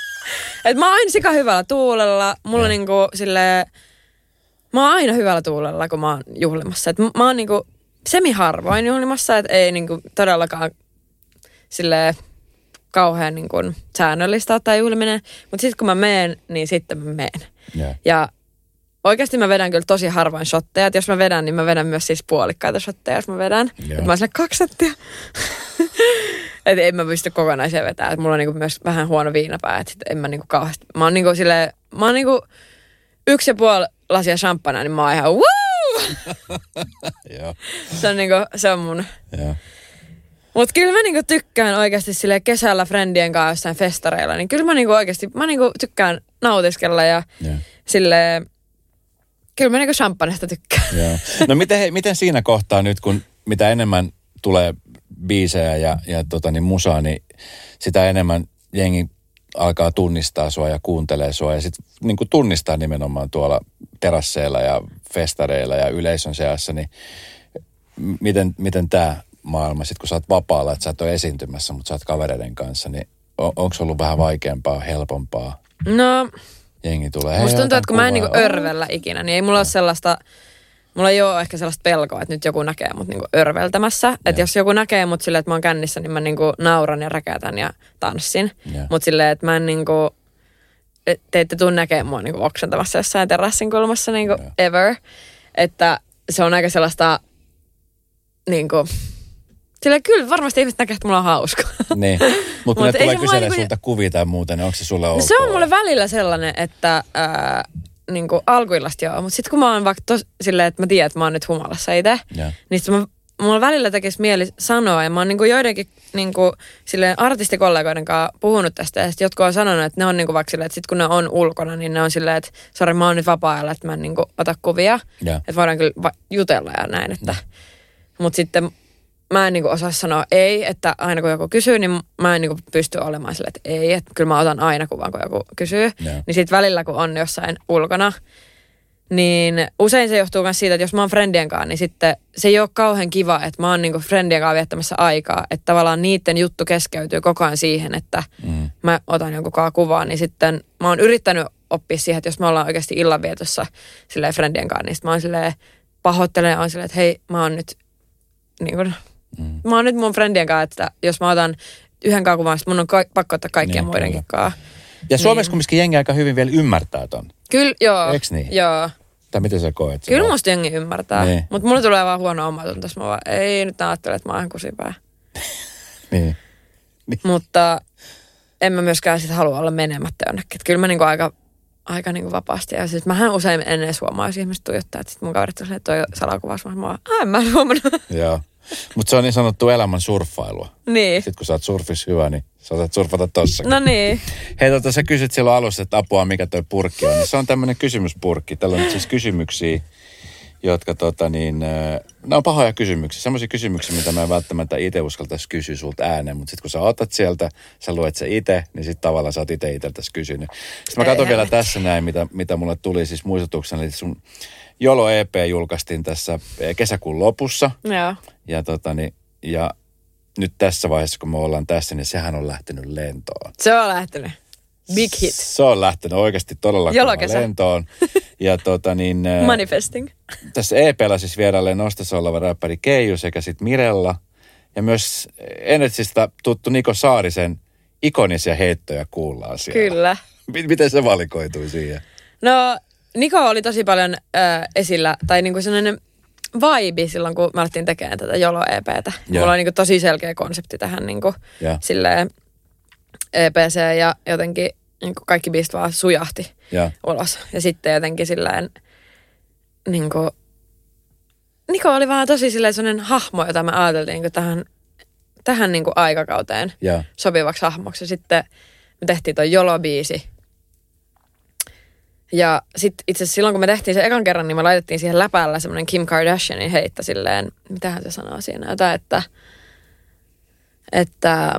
Et mä oon aina sika hyvällä tuulella. Mulla niinku silleen, mä oon aina hyvällä tuulella, kun mä oon juhlimassa. Et mä oon niinku semi-harvoin juhlimassa, et ei niinku todellakaan silleen kauhean niinku säännöllistä tai juhliminen. Mutta sitten kun mä meen, niin sitten mä meen. Yeah. Ja oikeasti mä vedän kyllä tosi harvoin shotteja. Et jos mä vedän, niin mä vedän myös siis puolikkaita shotteja, jos mä vedän. Yeah. Et mä oon silleen kaksi shottia. Että en mä pysty kokonaisia vetämään. Että mulla on niinku myös vähän huono viinapää. Että en mä niinku kauheasti. Mä oon niinku silleen, mä oon niinku yksi ja puoli lasia champagnea, niin mä oon ihan woo! Se on niinku, se on mun. Joo. Mut kyllä mä niinku tykkään oikeasti silleen kesällä friendien kanssa jossain festareilla. Niin kyllä mä niinku oikeasti, mä niinku tykkään nautiskella ja yeah. silleen, kyllä mä niinku champagnesta tykkään. Joo. No miten, hei, miten siinä kohtaa nyt, kun mitä enemmän tulee biisejä ja, ja tota niin musaa, niin sitä enemmän jengi alkaa tunnistaa sua ja kuuntelee sua ja sitten niin kuin tunnistaa nimenomaan tuolla terasseilla ja festareilla ja yleisön seassa, niin miten, miten tämä maailma, sitten kun sä oot vapaalla, että sä et ole esiintymässä, mutta sä oot kavereiden kanssa, niin on, onko se ollut vähän vaikeampaa, helpompaa? No, jengi tulee. Musta tuntuu, että kun mä en niinku örvellä ikinä, niin ei mulla ole sellaista mulla ei ole ehkä sellaista pelkoa, että nyt joku näkee mut niinku örveltämässä. Että jos joku näkee mut silleen, että mä oon kännissä, niin mä niinku nauran ja räkätän ja tanssin. Mutta silleen, että mä en niinku, te ette tuu näkemään mua niinku oksentamassa jossain terassin kulmassa niinku ever. Että se on aika sellaista niinku... Silleen kyllä varmasti ihmiset näkee, että mulla on hauska. Niin, mutta kun ne tulee kyselemään niinku... sulta kuvia tai muuta, niin onko se sulle ok? No se on mulle välillä sellainen, että ää, niinku alkuillasta joo, mutta sitten kun mä oon vaikka tos, silleen, että mä tiedän, että mä oon nyt humalassa itse, niin sitten mä, mulla välillä tekisi mieli sanoa, ja mä oon niinku joidenkin niinku, silleen artistikollegoiden kanssa puhunut tästä, ja sitten jotkut on sanonut, että ne on niinku vaikka silleen, että sit kun ne on ulkona, niin ne on silleen, että sori mä oon nyt vapaa-ajalla, että mä en niinku ota kuvia, ja. Että voidaan kyllä va- jutella ja näin, että, mutta sitten mä en niinku osaa sanoa ei, että aina kun joku kysyy, niin mä en niinku pysty olemaan silleen, että ei, että kyllä mä otan aina kuvan, kun joku kysyy. Yeah. Niin sit välillä, kun on jossain ulkona, niin usein se johtuu myös siitä, että jos mä oon friendien kanssa, niin sitten se ei ole kauhean kiva, että mä oon niinku friendien kanssa viettämässä aikaa. Että tavallaan niiden juttu keskeytyy koko ajan siihen, että mm. mä otan jonkun kanssa kuvaa, niin sitten mä oon yrittänyt oppia siihen, että jos me ollaan oikeasti illanvietossa silleen friendien kanssa, niin sit mä oon silleen pahoittelen ja oon silleen, että hei, mä oon nyt niin kuin, Mm. Mä oon nyt mun friendien kanssa, että jos mä otan yhden kuvan, mun on ka- pakko ottaa kaikkien niin, muidenkin kanssa. Ja Suomessa niin. Kumminkin jengi aika hyvin vielä ymmärtää ton. Kyllä, joo. Eiks niin? Joo. Tai miten sä koet? Kyllä musta jengi ymmärtää. Niin. Mutta mulla tulee vaan huono omatunto, jos mä vaan, ei nyt ajattele, että mä oon ihan kusipää. niin. niin. Mutta en mä myöskään sit halua olla menemättä jonnekin. Kyllä mä niinku aika, aika niinku vapaasti. Ja siis mähän usein en edes huomaa, jos ihmiset tuijottaa, että sit mun kaverit on silleen, että toi salakuvaus. Mä vaan, en mä huomannut. Joo. Mutta se on niin sanottu elämän surffailua. Niin. Sitten kun sä oot surfissa hyvä, niin sä saat surfata tossakin. No niin. Hei, tota, sä kysyt silloin alussa, että apua, mikä toi purkki on. Niin se on tämmönen kysymyspurkki. Täällä on siis kysymyksiä, jotka tota niin, ne on pahoja kysymyksiä. Semmoisia kysymyksiä, mitä mä en välttämättä itse uskaltaisi kysyä sulta ääneen. Mutta sitten kun sä otat sieltä, sä luet se itse, niin sitten tavallaan sä oot itse itseltäsi kysynyt. Sitten mä katson vielä tässä näin, mitä, mitä mulle tuli siis muistutuksena. Eli sun Jolo E P julkaistiin tässä kesäkuun lopussa. Joo. Ja, totani, ja nyt tässä vaiheessa, kun me ollaan tässä, niin sehän on lähtenyt lentoon. Se on lähtenyt. Big hit. Se on lähtenyt oikeasti todella kova lentoon. Ja tota niin... Manifesting. Tässä E P:llä siis vierailee nostassa oleva räppäri Keiju sekä sitten Mirella. Ja myös Energysistä tuttu Niko Saarisen ikonisia heittoja kuullaan siellä. Kyllä. Miten se valikoitui siihen? No, Niko oli tosi paljon äh, esillä, tai niinku sellainen vibe silloin, kun me alettiin tekemään tätä Jolo E P:tä. Yeah. Mulla on niinku tosi selkeä konsepti tähän niinku yeah. silleen E P C ja jotenkin niinku kaikki biisit vaan sujahti yeah. ulos. Ja sitten jotenkin silleen niinku Niko oli vaan tosi silleen sellainen hahmo, jota me ajateltiin niinku tähän, tähän niinku aikakauteen yeah. sopivaksi hahmoksi. Ja sitten me tehtiin toi Jolo-biisi. Ja sitten itse asiassa silloin, kun me tehtiin se ekan kerran, niin me laitettiin siihen läpällä semmoinen Kim Kardashianin heitto silleen, mitähän se sanoo siinä, jotain, että, että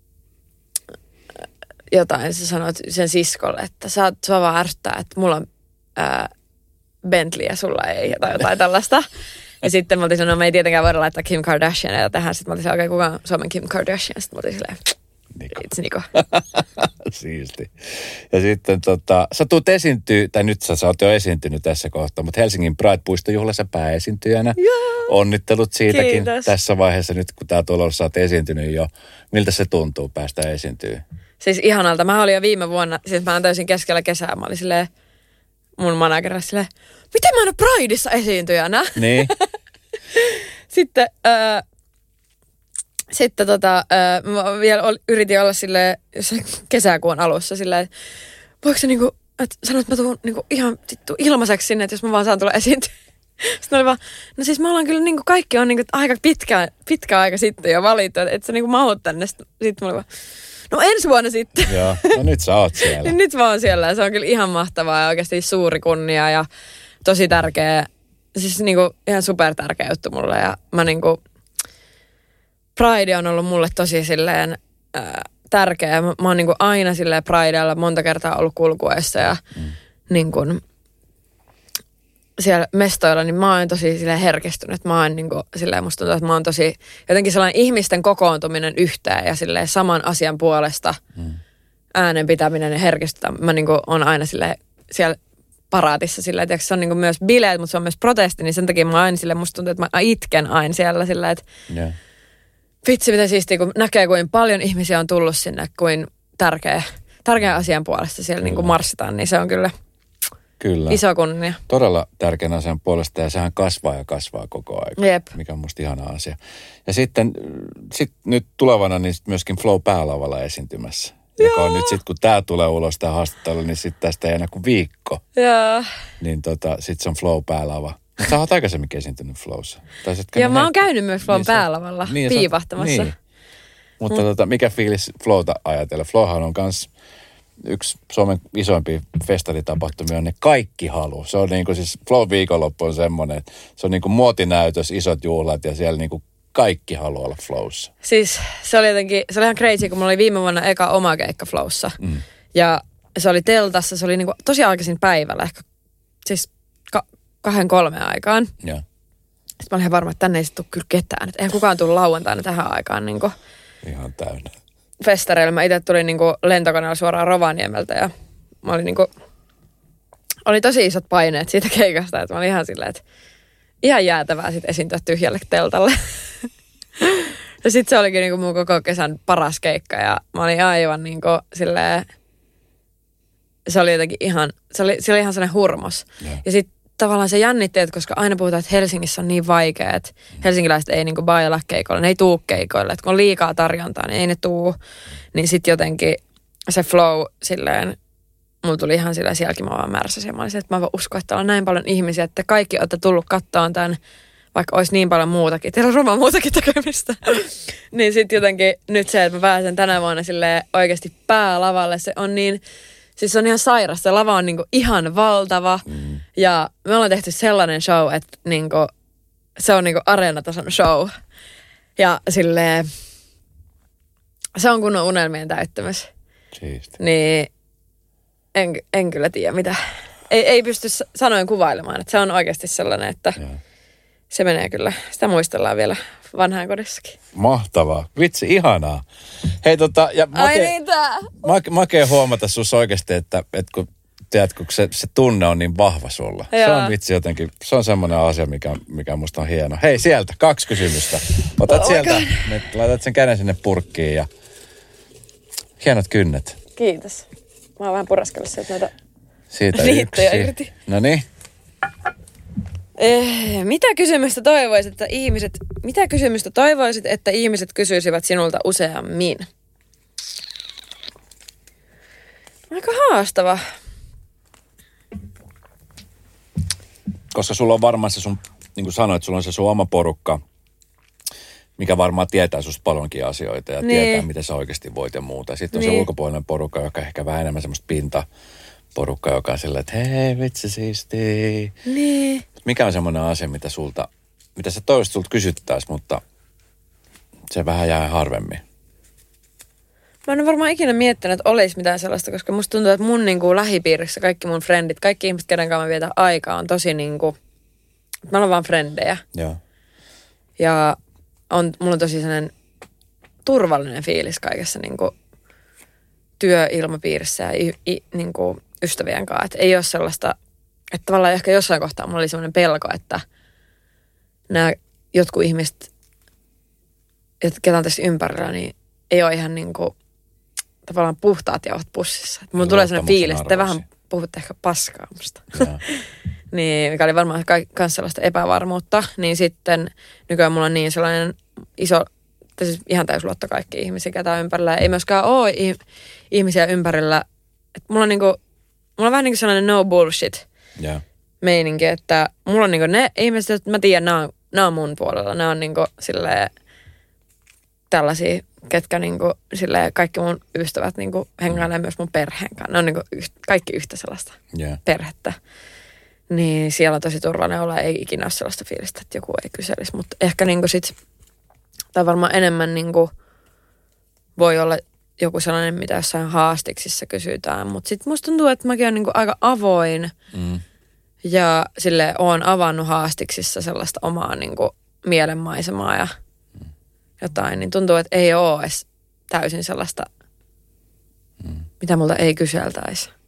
jotain se sanoo sen siskolle, että sä, sua vaan ärsyttää, että mulla on ää, Bentley ja sulla ei, tai jotain tällaista. Ja sitten me oltiin sanonut, me ei tietenkään voida laittaa Kim Kardashiania tähän. Sitten me oltiin silleen, okei, kuka on Suomen Kim Kardashian? Sitten me oltiin silleen, Niko. It's Niko. Siisti. Ja sitten tota, sä tuut esiintyä, tai nyt sä, sä oot jo esiintynyt tässä kohtaa, mutta Helsingin Pride-puistojuhlassa pääesiintyjänä. Yeah. Onnittelut siitäkin. Kiitos. Tässä vaiheessa nyt, kun tää tuolla sä oot esiintynyt jo. Miltä se tuntuu päästä esiintyä? Siis ihanalta. Mä olin jo viime vuonna, siis mä oon täysin keskellä kesää. Mä olin silleen, mun managerilla silleen, miten mä en ole Prideissa esiintyjänä? Niin. Sitten... Äh, Sitten tota, äh, mä vielä ol, yritin olla silleen, jossain kesäkuun alussa silleen, että voiko se niinku, että sanoit, että mä tuun niinku ihan vittu ilmaiseksi sinne, että jos mä vaan saan tulla esiintyä. Sitten oli vaan, no siis me ollaan kyllä niinku, kaikki on niinku aika pitkä, pitkä aika sitten jo valittu, että et sä niinku mahut tänne. Sitten mä olin vaan, no ensi vuonna sitten. Joo, no nyt sä oot siellä. niin nyt mä oon siellä ja se on kyllä ihan mahtavaa ja oikeasti suuri kunnia ja tosi tärkeä, siis niinku ihan super tärkeä juttu mulle ja mä niinku... Pride on ollut mulle tosi silleen äh, tärkeä. Mä, mä oon niinku aina silleen Pridella monta kertaa ollut kulkuessa ja mm. niinku, siellä mestoilla, niin mä oon tosi silleen herkistynyt. Mä oon niinku silleen, musta tuntuu, että mä oon tosi jotenkin sellainen ihmisten kokoontuminen yhteen ja silleen saman asian puolesta mm. äänen pitäminen ja herkistytä. Mä niinku oon aina silleen siellä paraatissa sillä, että se on niinku myös bileet, mutta se on myös protesti, niin sen takia mä aina sille, musta tuntuu, että mä itken aina siellä sillä, että yeah. vitsi miten siistiä, kun näkee, kuin paljon ihmisiä on tullut sinne, kuin tärkeä, tärkeän asian puolesta siellä niinku marssitaan, niin se on kyllä, kyllä iso kunnia. Todella tärkeän asian puolesta ja sehän kasvaa ja kasvaa koko ajan, Jep. mikä on musta ihana asia. Ja sitten sit nyt tulevana niin myöskin Flow päälavalla esiintymässä. Joo. Joka on nyt sitten, kun tämä tulee ulos, tämä haastattelu, niin sitten tästä ei enää kuin viikko. Joo. Niin tota, sitten se on Flow päälava. Mutta sä oot aikaisemmin esiintynyt Flowssa. Ja mä oon käynyt myös Flown niin päälavalla niin, piipahtamassa. Niin. Mutta mm. tota, mikä fiilis Flowta ajatella? Flowhan on kans yksi Suomen isoimpia festaritapahtumia, on ne kaikki halu. Se on niinku siis Flow-viikonloppu on semmoinen, että se on niinku muotinäytös, isot juhlat ja siellä niinku kaikki haluaa olla Flowssa. Siis se oli jotenkin, se oli ihan crazy, kun mulla oli viime vuonna eka oma keikka Flowssa. Mm. Ja se oli teltassa, se oli niinku tosi aikaisin päivällä, ehkä siis ka- kahden kolmeen aikaan. Ja. Sitten mä olin ihan varma, että tänne ei sitten tule kyllä ketään. Että eihän kukaan tullut lauantaina tähän aikaan niinku ihan täynnä. Festareilla. Mä itse tulin niinku lentokoneella suoraan Rovaniemeltä ja mä olin niinku, oli tosi isot paineet siitä keikasta, että mä olin ihan silleen, että ihan jäätävää sit esiintyä tyhjälle teltalle. Ja sit se olikin niinku mun koko kesän paras keikka ja mä olin aivan niinku silleen, se oli jotenkin ihan, se oli, se oli ihan sellainen hurmos. Yeah. Ja sit tavallaan se jännitti, että koska aina puhutaan, että Helsingissä on niin vaikea, että helsinkiläiset ei niinku baila keikoille, ne ei tuu keikoille, että kun on liikaa tarjontaa, niin ei ne tuu. Niin sit jotenkin se flow silleen, mulla tuli ihan silleen sielläkin mä vaan märsäsin. Mä olisin, että mä vaan uskon, että on näin paljon ihmisiä, että kaikki olette tullut kattoon tämän, vaikka olisi niin paljon muutakin. Teillä on roma muutakin tekemistä. Niin sit jotenkin nyt se, että mä pääsen tänä vuonna silleen oikeasti päälavalle, se on niin, siis se on ihan sairas. Se lava on niinku ihan valtava. Mm. Ja me ollaan tehty sellainen show, että niinku, se on niinku areenatason show. Ja silleen, se on kunnon unelmien täyttämys. Siisti. Niin en, en kyllä tiedä mitä. Ei, ei pysty sanoin kuvailemaan, että se on oikeasti sellainen, että ja. Se menee kyllä. Sitä muistellaan vielä vanhaan kodissakin. Mahtavaa. Vitsi, ihanaa. Hei tota, ja make, Ai niin tää. Make, makea huomata sus oikeasti, että, että kun, tiedät, kun se, se tunne on niin vahva sulla. Joo. Se on vitsi jotenkin, se on semmoinen asia, mikä, mikä musta on hieno. Hei sieltä, kaksi kysymystä. Otat oh sieltä, me laitat sen käden sinne purkkiin ja hienot kynnet. Kiitos. Mä oon vähän puraskellut sieltä noita siitä riittoja yksi. irti. No niin. Eh, mitä kysymystä toivoisit, että ihmiset, mitä kysymystä toivoisit, että ihmiset kysyisivät sinulta useammin? Aika haastava. Koska sulla on varmaan se sun, niin kuin sanoit, sulla on se sun oma porukka, mikä varmaan tietää susta paljonkin asioita ja niin. Tietää, miten sä oikeasti voit ja muuta. Sitten on niin. Se ulkopuolinen porukka, joka ehkä vähän enemmän semmoista pintaporukkaa, joka on silleen, että hei, vitsi siistiä. Niin. Mikä on semmoinen asia, mitä sulta, mitä sä toivoisit sulta kysyttäisiin, mutta se vähän jää harvemmin. Mä en ole varmaan ikinä miettinyt, että olisi mitään sellaista, koska musta tuntuu, että mun niin kuin lähipiirissä kaikki mun frendit, kaikki ihmiset, kenen kanssa mä vietän aikaa, on tosi niin kuin, mä olen vaan frendejä. Joo. Ja on, mulla on tosi sellainen turvallinen fiilis kaikessa niin kuin työilmapiirissä ja y, y, niin kuin ystävien kanssa. Että ei ole sellaista, että tavallaan ehkä jossain kohtaa mulla oli sellainen pelko, että nämä jotkut ihmiset, ketä on tässä ympärillä, niin ei ole ihan niin kuin tavallaan puhtaat jauhat pussissa. Mulla tulee sellainen fiilis, että te vähän puhutte ehkä paskaa musta. Niin, mikä oli varmaan myös sellaista epävarmuutta. Niin sitten nykyään mulla on niin sellainen iso, siis ihan täysluotto kaikki ihmisiä, ketä on ympärillä. Ei myöskään ole ihmisiä ympärillä. Et mulla on niinku, mulla on vähän niin kuin sellainen no bullshit yeah. meininki, että mulla on niinku ne ihmiset, että mä tiedän, nämä on, nämä on mun puolella. Nämä on niinku silleen tällaisia, ketkä niinku silleen kaikki mun ystävät niinku hengailee myös mun perheen kanssa. Ne on niinku yht, kaikki yhtä sellaista yeah. perhettä. Niin siellä on tosi turvallinen olla, ei ikinä ole sellaista fiilistä, että joku ei kyselisi. Mutta ehkä niinku sit, tai varmaan enemmän niinku voi olla joku sellainen, mitä jossain haastiksissa kysytään. Mutta sitten musta tuntuu, että mäkin olen niinku aika avoin mm. ja sille oon avannut haastiksissa sellaista omaa niinku mielenmaisemaa ja mm. jotain. Niin tuntuu, että ei ole edes täysin sellaista, mm. mitä multa ei kyseltäisi.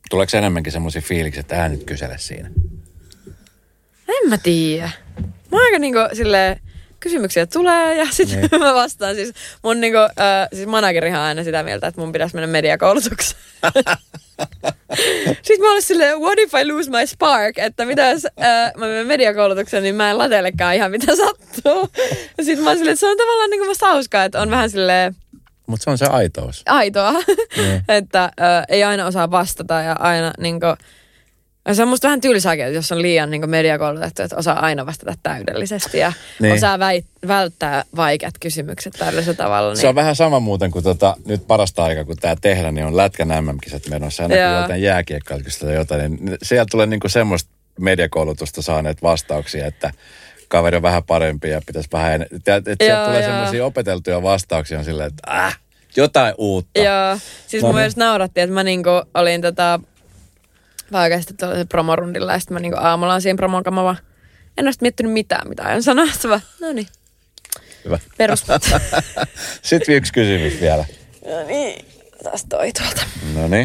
tuleeko enemmänkin semmoisia fiiliksi, että hän nyt kysele siinä? En mä tiedä. Mä oon aika niinku silleen, kysymyksiä tulee ja sitten niin. mä vastaan. Siis mun niinku, äh, siis managerihan on aina sitä mieltä, että mun pitäisi mennä mediakoulutukseen. Sitten mä olin silleen, what if I lose my spark? Että mitä jos äh, mä menen mediakoulutukseen, niin mä en latellekaan ihan mitä sattuu. Ja sitten mä olin silleen, että se on tavallaan niinku musta hauskaa, että on vähän silleen... Mutta se on se aitous. Aitoa. Niin. Että äh, ei aina osaa vastata ja aina niinku... Se on musta vähän tylsääkin, että jos on liian niin mediakoulutettu, että osaa aina vastata täydellisesti ja niin. osaa väit- välttää vaikeat kysymykset tällaisella tavalla. Niin. Se on vähän sama muuten kuin tota, nyt parasta aikaa, kun tämä tehdään, niin on Lätkän M M-kisat menossa. Aina kun jotain jääkiekkoa kysytään jotain, niin sieltä tulee niinku semmoista mediakoulutusta saaneet vastauksia, että kaveri on vähän parempi ja pitäisi vähän... Että et sieltä tulee semmoisia opeteltuja vastauksia on silleen, että äh, jotain uutta. Joo, siis no, mun mielestä naurattiin, että mä niinku olin tota... Vai oikeasti tuollaisen promorundilla ja sitten mä niinku aamulla on siinä promon mä vaan en ole miettinyt mitään, mitä aion sanoa. Sitten vaan, no niin. Hyvä. Perus. Sitten yksi kysymys vielä. No niin, taas toi tuolta. No niin.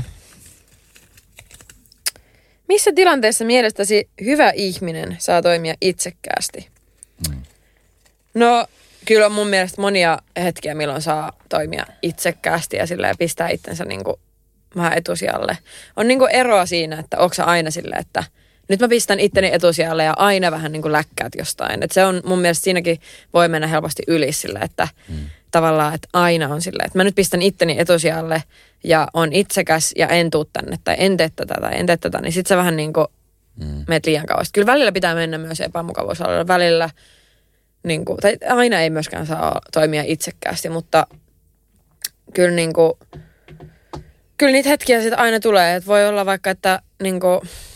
Missä tilanteessa mielestäsi hyvä ihminen saa toimia itsekkäästi? Hmm. No, kyllä on mun mielestä monia hetkiä, milloin saa toimia itsekkäästi ja silleen pistää itsensä niinku vähän etusijalle. On niinku eroa siinä, että onko sä aina silleen, että nyt mä pistän itteni etusijalle ja aina vähän niinku läkkäät jostain. Et se on mun mielestä siinäkin voi mennä helposti yli silleen, että mm. tavallaan, että aina on silleen, että mä nyt pistän itteni etusijalle ja on itsekäs ja en tuu tänne tai en tee tätä tai en tee tätä, niin sit sä vähän niinku mm. meet liian kauas. Kyllä välillä pitää mennä myös epämukavuusalueella. Välillä niinku, tai aina ei myöskään saa toimia itsekkäästi, mutta kyllä niinku Kyllä niitä hetkiä sitten aina tulee, että voi olla vaikka, että niinku,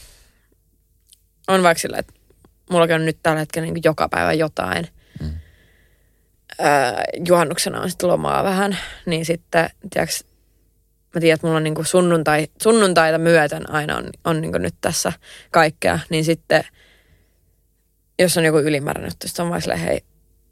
on vaikka silleen, että mullakin on nyt tällä hetkellä niinku joka päivä jotain. Mm. Öö, juhannuksena on sitten lomaa vähän, niin sitten, tiiäks, mä tiedän, että mulla on niinku sunnuntai, sunnuntaita myöten aina on, on niinku nyt tässä kaikkea, niin sitten, jos on joku ylimääräinen juttu, sitten on vaan silleen, hei,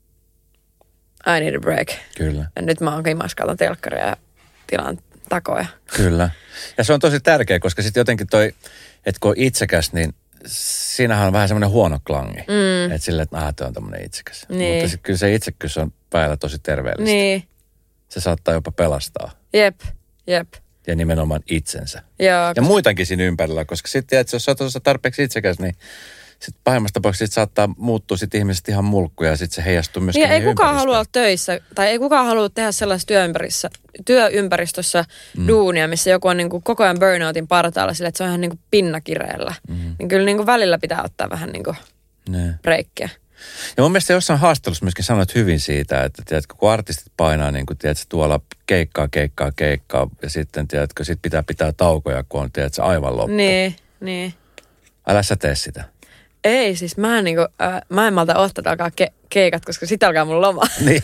I need a break. Kyllä. Ja nyt mä oon kimaskautan telkkaria ja tilaan takoja. Kyllä. Ja se on tosi tärkeä, koska sitten jotenkin toi, että kun on itsekäs, niin siinähän on vähän semmoinen huono klangi. Mm. Että silleen, että aha, toi on tommoinen itsekäs. Niin. Mutta sit kyllä se itsekyys on päällä tosi terveellistä. Niin. Se saattaa jopa pelastaa. Jep, jep. Ja nimenomaan itsensä. Joo, ja koska... muitankin siinä ympärillä, koska sitten, että jos sä oot tarpeeksi itsekäs, niin sitten pahimmassa tapauksessa saattaa muuttua sitten ihmiset ihan mulkkuja ja sitten se heijastuu myöskin niin, ei kukaan halua olla töissä tai ei kukaan halua tehdä sellaisessa työympäristössä, työympäristössä mm. duunia, missä joku on niinku koko ajan burnoutin partaalla sille, että se on ihan niinku pinnakireellä. Mm. Niin kyllä niinku välillä pitää ottaa vähän niinku breikkiä. Ja mun mielestä jossain haastattelussa myöskin sanoit hyvin siitä, että tiedätkö, kun artistit painaa niin kuin, tiedätkö, tuolla keikkaa, keikkaa, keikkaa ja sitten tiedätkö, sit pitää pitää taukoja, kun on tiedätkö, aivan loppu. Niin, niin. Älä sä tee sitä. Ei, siis mä en, niinku, äh, mä en malta ottaa alkaa ke- keikat, koska sit alkaa mun loma. Niin.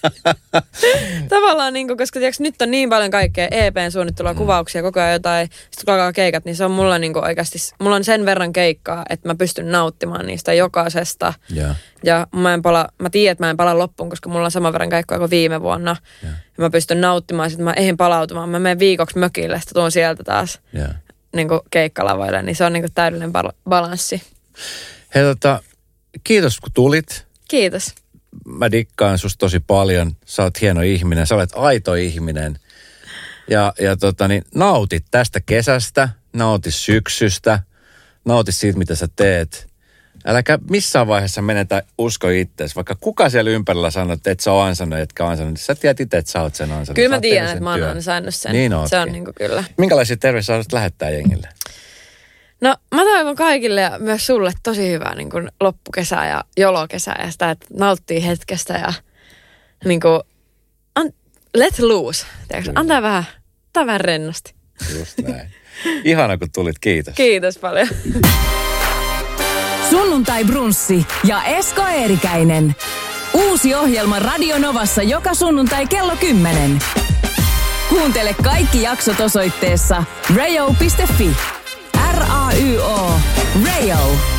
Tavallaan niinku, koska tiiäks, nyt on niin paljon kaikkea E P:n suunnittelua, mm. kuvauksia, koko ajan jotain, sit kun alkaa keikat, niin se on mulla niinku oikeasti, mulla on sen verran keikkaa, että mä pystyn nauttimaan niistä jokaisesta. Yeah. Ja mä en pala, mä tiedän, että mä en pala loppuun, koska mulla on saman verran keikkoja kuin viime vuonna. Yeah. Ja mä pystyn nauttimaan, sit mä eihin palautumaan, mä menen viikoksi mökille, sit tuun sieltä taas yeah. niinku keikkalavoille, niin se on niinku täydellinen bal- balanssi. Hei tota, kiitos kun tulit. Kiitos. Mä dikkaan susta tosi paljon. Sä oot hieno ihminen, sä olet aito ihminen. Ja, ja tota niin, nautit tästä kesästä, nauti syksystä, nauti siitä mitä sä teet. Äläkä missään vaiheessa menetä usko itseesi, vaikka kuka siellä ympärillä sanoo, että et sä oon ansainnut, etkä ansainnut. Sä tiedät itse, että sä oot sen ansainnut. Kyllä mä tiedän, että mä oon ansainnut sen. Niin se on niinku kyllä. Minkälaisia terveisiä haluaisit lähettää jengille? No mä toivon kaikille ja myös sulle tosi hyvää niin kuin loppukesää ja jolokesää ja sitä, että nauttii hetkestä ja niin kuin, an, let loose. Antaa vähän, antaa vähän rennosti. Just näin. Ihana kun tulit, kiitos. Kiitos paljon. Sunnuntai Brunssi ja Esko Eerikäinen. Uusi ohjelma Radio Novassa joka sunnuntai kello kymmenen. Kuuntele kaikki jaksot osoitteessa rayo piste fi. R A Y O. Rayo.